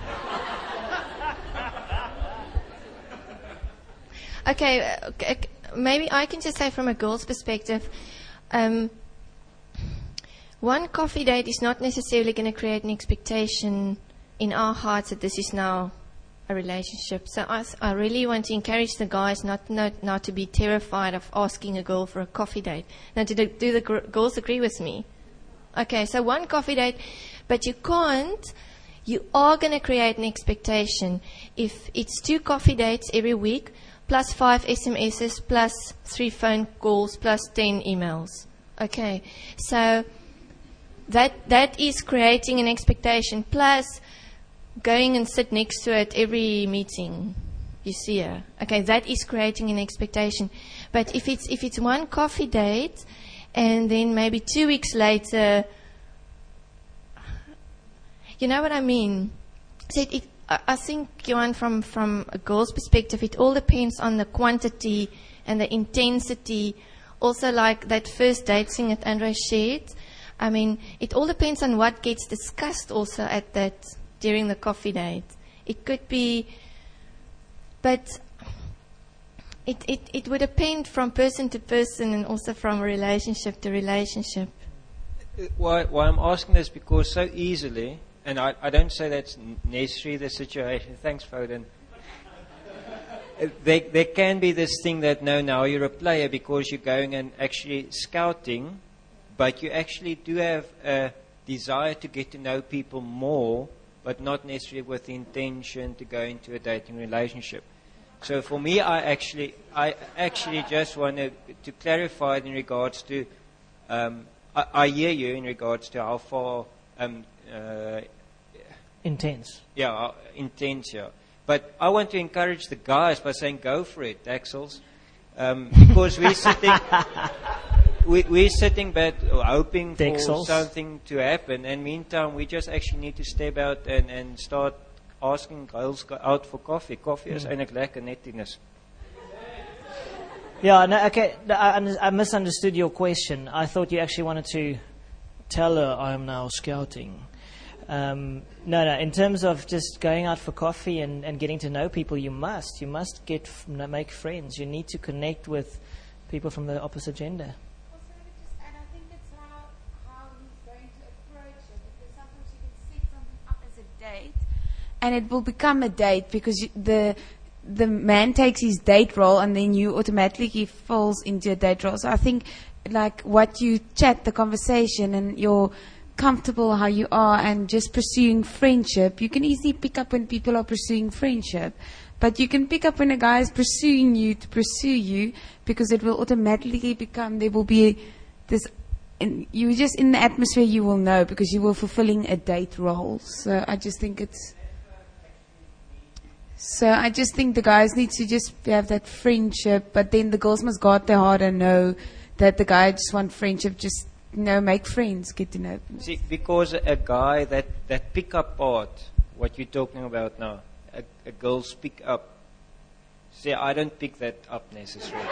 Okay, uh, okay, maybe I can just say from a girl's perspective, um, one coffee date is not necessarily going to create an expectation in our hearts that this is now a relationship. So I, I really want to encourage the guys not, not not to be terrified of asking a girl for a coffee date. Now, do the, do the gr- girls agree with me? Okay, so one coffee date, but you can't. You are going to create an expectation if it's two coffee dates every week, plus five S M Ses, plus three phone calls, plus ten emails. Okay, so that that is creating an expectation, plus going and sit next to it every meeting you see her. Okay, that is creating an expectation. But if it's if it's one coffee date, and then maybe two weeks later, you know what I mean? So it, it, I I think, Johan, from, from a girl's perspective, it all depends on the quantity and the intensity. Also, like that first date thing that Andre shared. I mean, it all depends on what gets discussed also at that, during the coffee date. It could be, but it, it, it would depend from person to person and also from relationship to relationship. Why, why I'm asking this, because so easily, and I, I don't say that's necessarily the situation. Thanks, Foden. There, there can be this thing that, no, now you're a player because you're going and actually scouting, but you actually do have a desire to get to know people more, but not necessarily with the intention to go into a dating relationship. So for me, I actually, I actually just want to, to clarify in regards to, um, I, I hear you in regards to how far um, uh, intense. Yeah, uh, intense. Yeah, but I want to encourage the guys by saying, "Go for it, Axels," um, because we're sitting, we, we're sitting back hoping for Dexels. something to happen, and meantime, we just actually need to step out and, and start asking girls out for coffee. Coffee is eintlik lekker nettiness. Yeah, no, okay. I, I misunderstood your question. I thought you actually wanted to tell her I am now scouting. Um, no, no. In terms of just going out for coffee and, and getting to know people, you must. You must get make friends. You need to connect with people from the opposite gender. Also, just, and I think it's how how he's going to approach it. Because sometimes you can set something up as a date, and it will become a date because you, the the man takes his date role, and then you automatically falls into a date role. So I think, like, what you chat, the conversation, and you're comfortable how you are, and just pursuing friendship. You can easily pick up when people are pursuing friendship, but you can pick up when a guy is pursuing you to pursue you, because it will automatically become, there will be this, and you just, in the atmosphere, you will know, because you will fulfilling a date role. So I just think it's, so I just think the guys need to just have that friendship, but then the girls must guard their heart and know that the guy just want friendship, just, you know, make friends, get to know them. See, because a guy, that, that pick-up part, what you're talking about now, a, a girl's pick-up, see, I don't pick that up necessarily.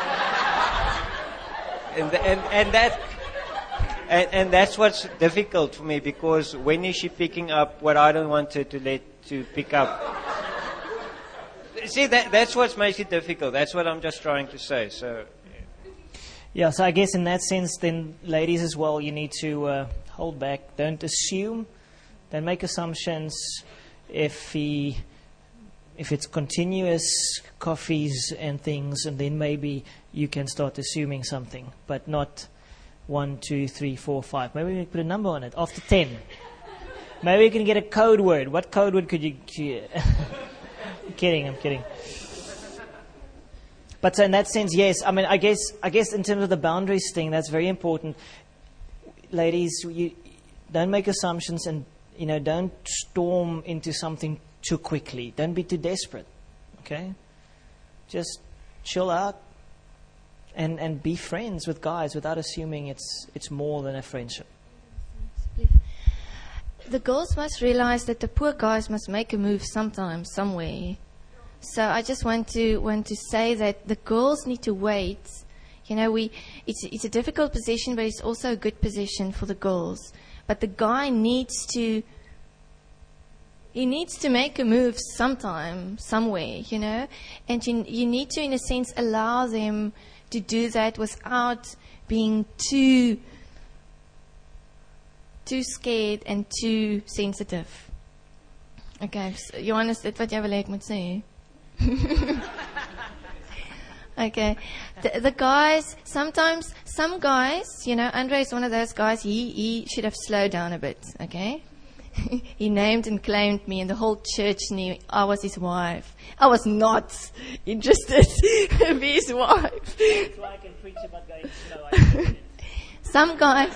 and, the, and, and that... And, and that's what's difficult for me, because when is she picking up what I don't want her to let to pick up? See, that, that's what makes it difficult. That's what I'm just trying to say. So, Yeah, so I guess in that sense, then, ladies as well, you need to uh, hold back. Don't assume. Don't make assumptions. If he, if it's continuous coffees and things, and then maybe you can start assuming something, but not one, two, three, four, five. Maybe we can put a number on it. After ten, maybe you can get a code word. What code word could you? I'm kidding. I'm kidding. But so in that sense, yes. I mean, I guess, I guess in terms of the boundaries thing, that's very important. Ladies, you don't make assumptions, and you know, don't storm into something too quickly. Don't be too desperate. Okay, just chill out and and be friends with guys without assuming it's it's more than a friendship. The girls must realize that the poor guys must make a move sometime, somewhere. So I just want to want to say that the girls need to wait. You know, we it's it's a difficult position, but it's also a good position for the girls. But the guy needs to he needs to make a move sometime, somewhere. You know, and you you need to, in a sense, allow them to do that without being too too scared and too sensitive. Okay, so Johannes, dit wat jy wil hê ek moet sê. Okay, the, the guys, sometimes, some guys, you know, Andre is one of those guys, he, he should have slowed down a bit, okay? He named and claimed me, and the whole church knew I was his wife. I was not interested to be his wife. That's why I can preach about going slow. Some guys...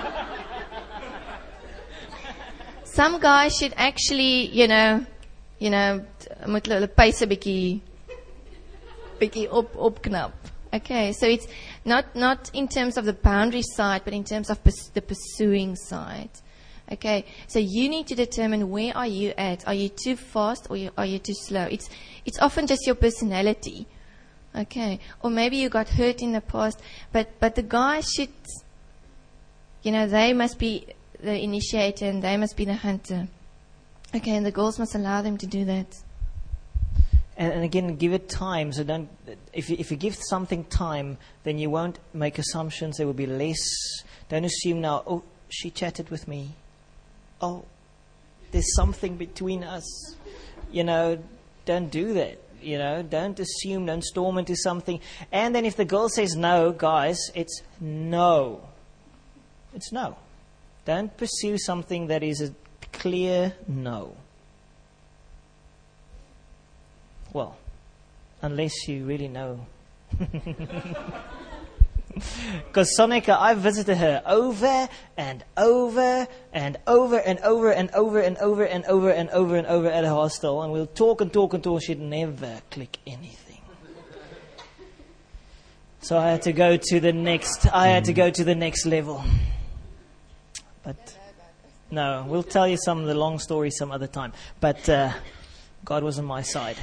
Some guys should actually, you know, you know, moet hulle pace 'n bietjie bietjie op opknap. Okay, so it's not not in terms of the boundary side, but in terms of pers- the pursuing side. Okay, so you need to determine where are you at. Are you too fast or you, are you too slow? It's it's often just your personality. Okay, or maybe you got hurt in the past, but but the guys should, you know, they must be the initiator and they must be the hunter. Okay, and the girls must allow them to do that. And, and again, give it time. So don't. If you, if you give something time, then you won't make assumptions. There will be less. Don't assume now. Oh, she chatted with me. Oh, there's something between us. You know, don't do that. You know, don't assume. Don't storm into something. And then if the girl says no, guys, it's no. It's no. Don't pursue something that is a clear no. Well, unless you really know. Because Sonica, I visited her over and over and over and over and over and over and over and over and over at a hostel, and we'll talk and talk and talk. She'd never click anything. So I had to go to the next. I had to go to the next level. But no, we'll tell you some of the long stories some other time. But uh, God was on my side.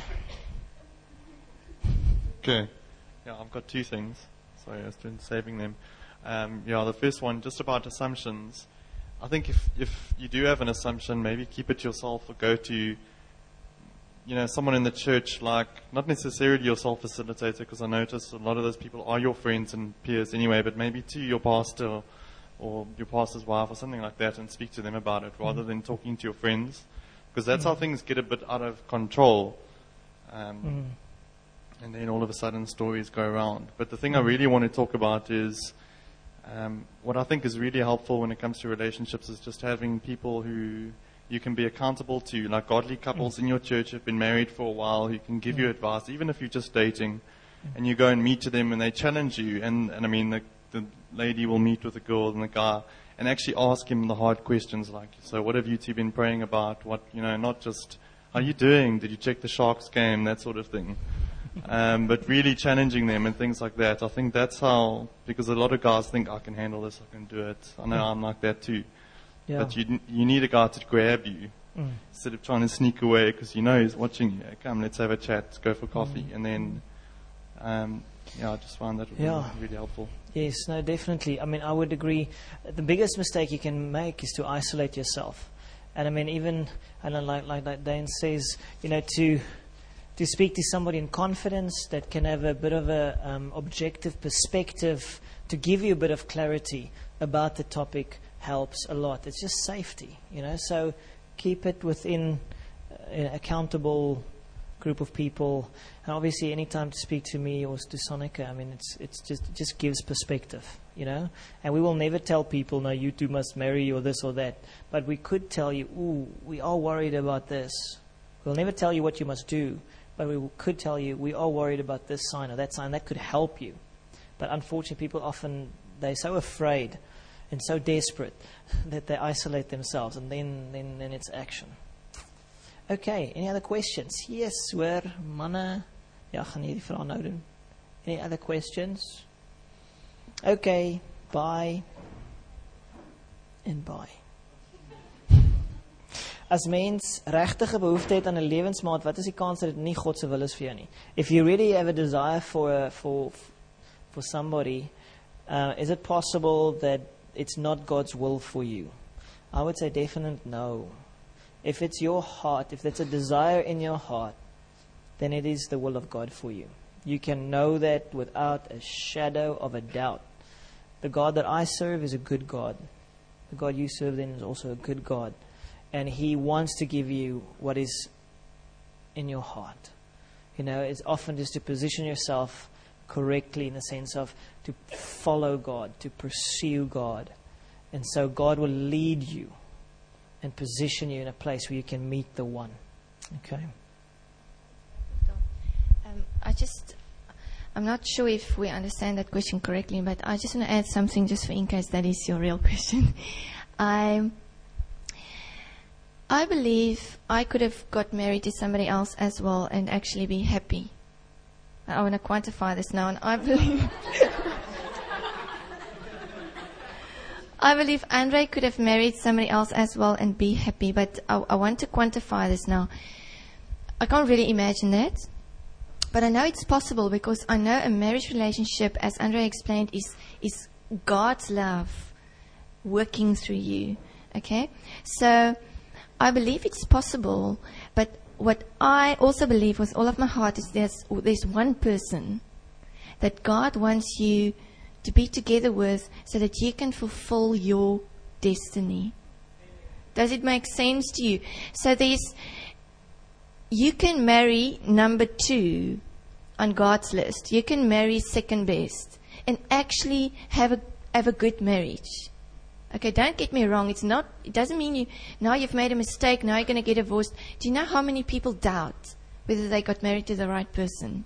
Okay. Yeah, I've got two things. Sorry, I was been saving them. Um, yeah, the first one, just about assumptions. I think if, if you do have an assumption, maybe keep it to yourself or go to, you know, someone in the church, like, not necessarily your soul facilitator, because I notice a lot of those people are your friends and peers anyway, but maybe to your pastor or, or your pastor's wife or something like that, and speak to them about it rather than talking to your friends, because that's how things get a bit out of control. Um, Mm. And then all of a sudden stories go around. But the thing I really want to talk about is um, what I think is really helpful when it comes to relationships is just having people who you can be accountable to, like godly couples mm. in your church who've been married for a while, who can give mm. you advice, even if you're just dating, mm. and you go and meet to them and they challenge you. And, and I mean, the, the lady will meet with the girl and the guy and actually ask him the hard questions like, so what have you two been praying about? What, you know, not just, how are you doing? Did you check the Sharks game? That sort of thing. Um, but really challenging them and things like that. I think that's how, because a lot of guys think, I can handle this, I can do it. I know I'm like that too. Yeah. But you you need a guy to grab you mm. instead of trying to sneak away because you know he's watching you. Come, let's have a chat, let's go for coffee. Mm. And then, um, yeah, I just found that yeah. really, really helpful. Yes, no, definitely. I mean, I would agree. The biggest mistake you can make is to isolate yourself. And I mean, even, I know, like, like, like Dane says, you know, to... to speak to somebody in confidence that can have a bit of a um, objective perspective to give you a bit of clarity about the topic helps a lot. It's just safety, you know. So keep it within an accountable group of people. And obviously, any time to speak to me or to Sonica, I mean, it's it's just it just gives perspective, you know. And we will never tell people, no, you two must marry or this or that. But we could tell you, ooh, we are worried about this. We'll never tell you what you must do. But we could tell you, we are worried about this sign or that sign. That could help you. But unfortunately, people often, they're so afraid and so desperate that they isolate themselves. And then, then, then it's action. Okay, any other questions? Yes, hoor, manne. Ja, gaan hierdie vraag nou doen. Any other questions? Okay, bye. And bye. As mens regtige behoefte het aan 'n lewensmaat, wat is die kans dat dit nie God se wil is vir jou nie? If you really have a desire for a, for for somebody, uh, is it possible that it's not God's will for you? I would say definite no. If it's your heart, if there's a desire in your heart, then it is the will of God for you. You can know that without a shadow of a doubt. The God that I serve is a good God. The God you serve then is also a good God. And He wants to give you what is in your heart. You know, it's often just to position yourself correctly in the sense of to follow God, to pursue God. And so God will lead you and position you in a place where you can meet the one. Okay? Um, I just, I'm not sure if we understand that question correctly, but I just want to add something just for in case that is your real question. I, I believe I could have got married to somebody else as well and actually be happy. I want to quantify this now, and I believe I believe Andre could have married somebody else as well and be happy, but I, I want to quantify this now. I can't really imagine that, but I know it's possible because I know a marriage relationship, as Andre explained, is is God's love working through you. Okay, so I believe it's possible, but what I also believe with all of my heart is there's, there's one person that God wants you to be together with so that you can fulfill your destiny. Does it make sense to you? So there's, you can marry number two on God's list. You can marry second best and actually have a, have a good marriage. Okay, don't get me wrong. It's not, it doesn't mean you, now you've made a mistake, now you're going to get divorced. Do you know how many people doubt whether they got married to the right person?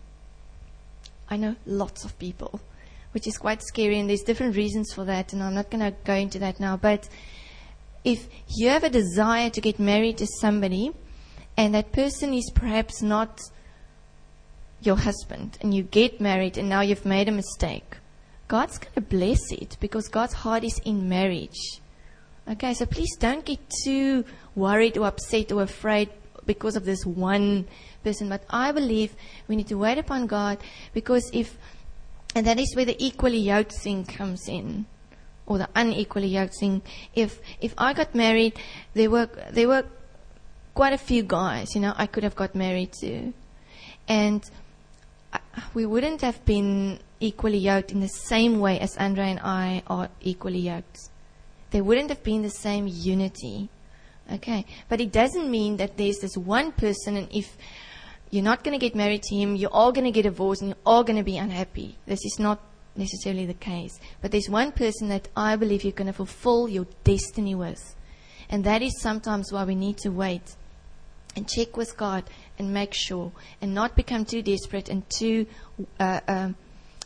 I know lots of people, which is quite scary, and there's different reasons for that, and I'm not going to go into that now. But if you have a desire to get married to somebody, and that person is perhaps not your husband, and you get married, and now you've made a mistake, God's going to bless it because God's heart is in marriage. Okay, so please don't get too worried or upset or afraid because of this one person. But I believe we need to wait upon God, because if, and that is where the equally yoked thing comes in, or the unequally yoked thing. If if I got married, there were there were quite a few guys, you know, I could have got married to, and I, we wouldn't have been equally yoked in the same way as Andre and I are equally yoked. There wouldn't have been the same unity. Okay, but it doesn't mean that there's this one person, and if you're not going to get married to him, you're all going to get divorced and you're all going to be unhappy. This is not necessarily the case. But there's one person that I believe you're going to fulfill your destiny with. And that is sometimes why we need to wait and check with God and make sure, and not become too desperate and too uh, um,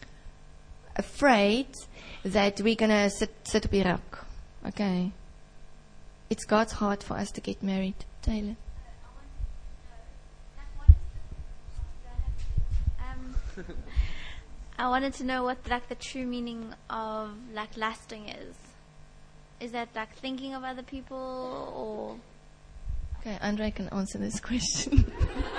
afraid that we're going to sit, sit up here. Okay. It's God's heart for us to get married. Taylor. Um, I wanted to know what like the true meaning of like lasting is. Is that like thinking of other people, or? Okay, Andre can answer this question.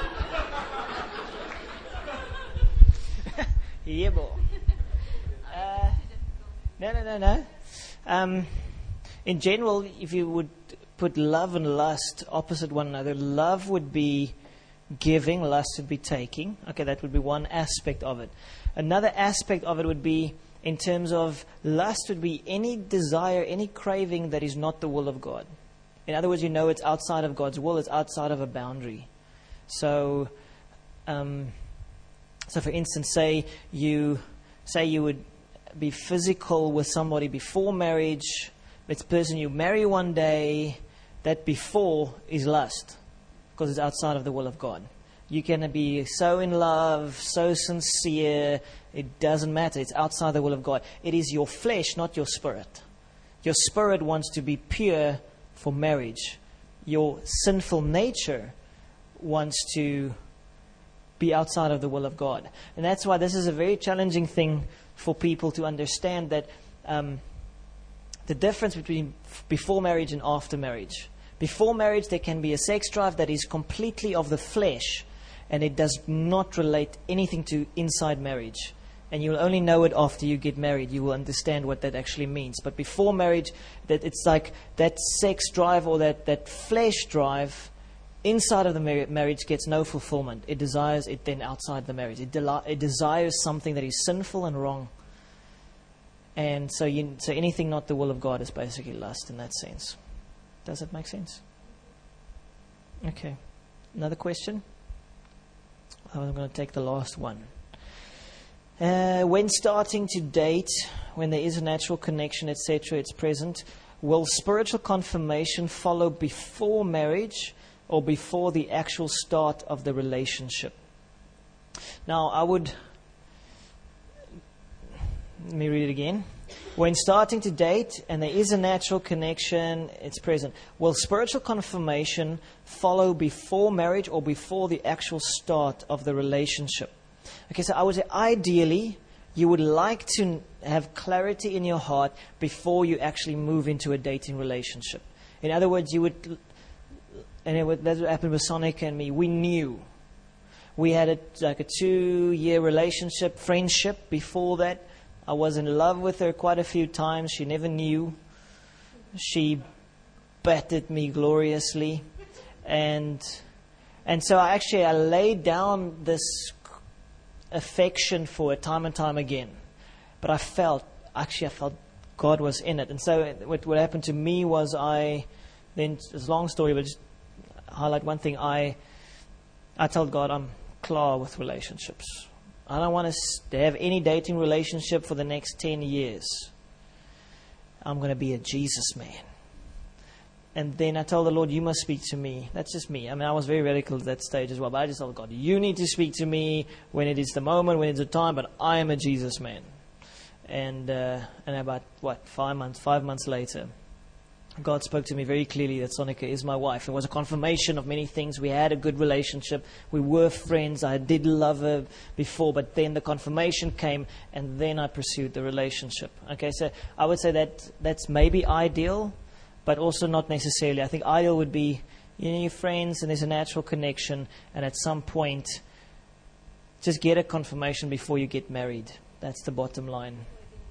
Yeah, boy. Uh, no, no, no, no. Um, in general, if you would put love and lust opposite one another, love would be giving, lust would be taking. Okay, that would be one aspect of it. Another aspect of it would be, in terms of lust, would be any desire, any craving that is not the will of God. In other words, you know it's outside of God's will, it's outside of a boundary. So, um, so for instance, say you say you would be physical with somebody before marriage. It's a person you marry one day. That before is lust, because it's outside of the will of God. You can be so in love, so sincere, it doesn't matter. It's outside the will of God. It is your flesh, not your spirit. Your spirit wants to be pure for marriage. Your sinful nature wants to be outside of the will of God. And that's why this is a very challenging thing for people to understand, that um, the difference between before marriage and after marriage. Before marriage, there can be a sex drive that is completely of the flesh, and it does not relate anything to inside marriage. And you'll only know it after you get married. You will understand what that actually means. But before marriage, that it's like that sex drive or that, that flesh drive inside of the mar- marriage gets no fulfillment. It desires it then outside the marriage. It, de- it desires something that is sinful and wrong. And so, you, so anything not the will of God is basically lust in that sense. Does it make sense? Okay. Another question? I'm going to take the last one. Uh, when starting to date, when there is a natural connection, et cetera, it's present, will spiritual confirmation follow before marriage or before the actual start of the relationship? Now, I would... Let me read it again. When starting to date and there is a natural connection, it's present. Will spiritual confirmation follow before marriage or before the actual start of the relationship? Okay, so I would say ideally you would like to have clarity in your heart before you actually move into a dating relationship. In other words, you would, and it would, that's what happened with Sonica and me. We knew. We had a, like a two-year relationship, friendship before that. I was in love with her quite a few times. She never knew. She battered me gloriously. And and so I actually I laid down this affection for her time and time again. But I felt, actually I felt God was in it. And so what, what happened to me was I, then it's a long story, but just highlight one thing. I, I told God I'm klar with relationships. I don't want to have any dating relationship for the next ten years. I'm going to be a Jesus man. And then I told the Lord, you must speak to me. That's just me. I mean, I was very radical at that stage as well. But I just told God, you need to speak to me when it is the moment, when it's the time. But I am a Jesus man. And uh, and about, what, five months, five months later, God spoke to me very clearly that Sonica is my wife. It was a confirmation of many things. We had a good relationship. We were friends. I did love her before, but then the confirmation came, and then I pursued the relationship. Okay, so I would say that that's maybe ideal, but also not necessarily. I think ideal would be, you know, you're friends, and there's a natural connection, and at some point, just get a confirmation before you get married. That's the bottom line.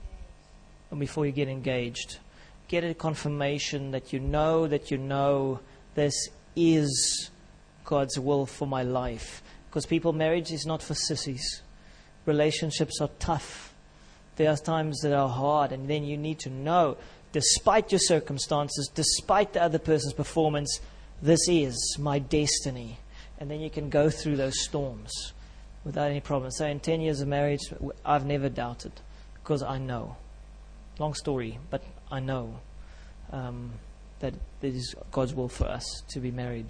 And before you get engaged. Get a confirmation that you know that you know this is God's will for my life. Because people, marriage is not for sissies. Relationships are tough. There are times that are hard, and then you need to know, despite your circumstances, despite the other person's performance, this is my destiny. And then you can go through those storms without any problem. So in ten years of marriage, I've never doubted, because I know. Long story, but I know um, that it is God's will for us to be married.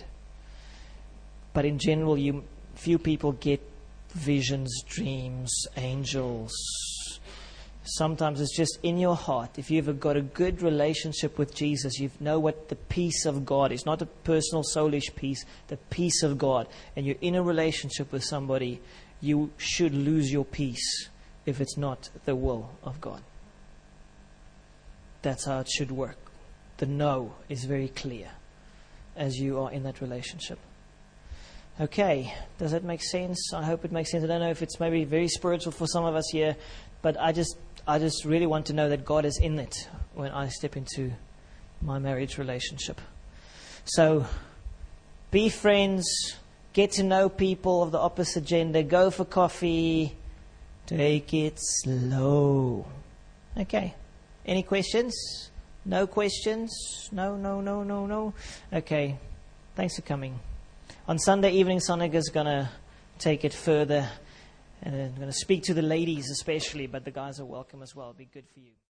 But in general, you few people get visions, dreams, angels. Sometimes it's just in your heart. If you've got a good relationship with Jesus, you know what the peace of God is. Not a personal, soulish peace, the peace of God. And you're in a relationship with somebody, you should lose your peace if it's not the will of God. That's how it should work. The no is very clear as you are in that relationship. Okay, does that make sense? I hope it makes sense. I don't know if it's maybe very spiritual for some of us here, but I just I just really want to know that God is in it when I step into my marriage relationship. So, be friends, get to know people of the opposite gender, go for coffee, take it slow. Okay. Any questions? No questions? No, no, no, no, no. Okay. Thanks for coming. On Sunday evening, Sonica's going to take it further. And I'm going to speak to the ladies especially, but the guys are welcome as well. It'll be good for you.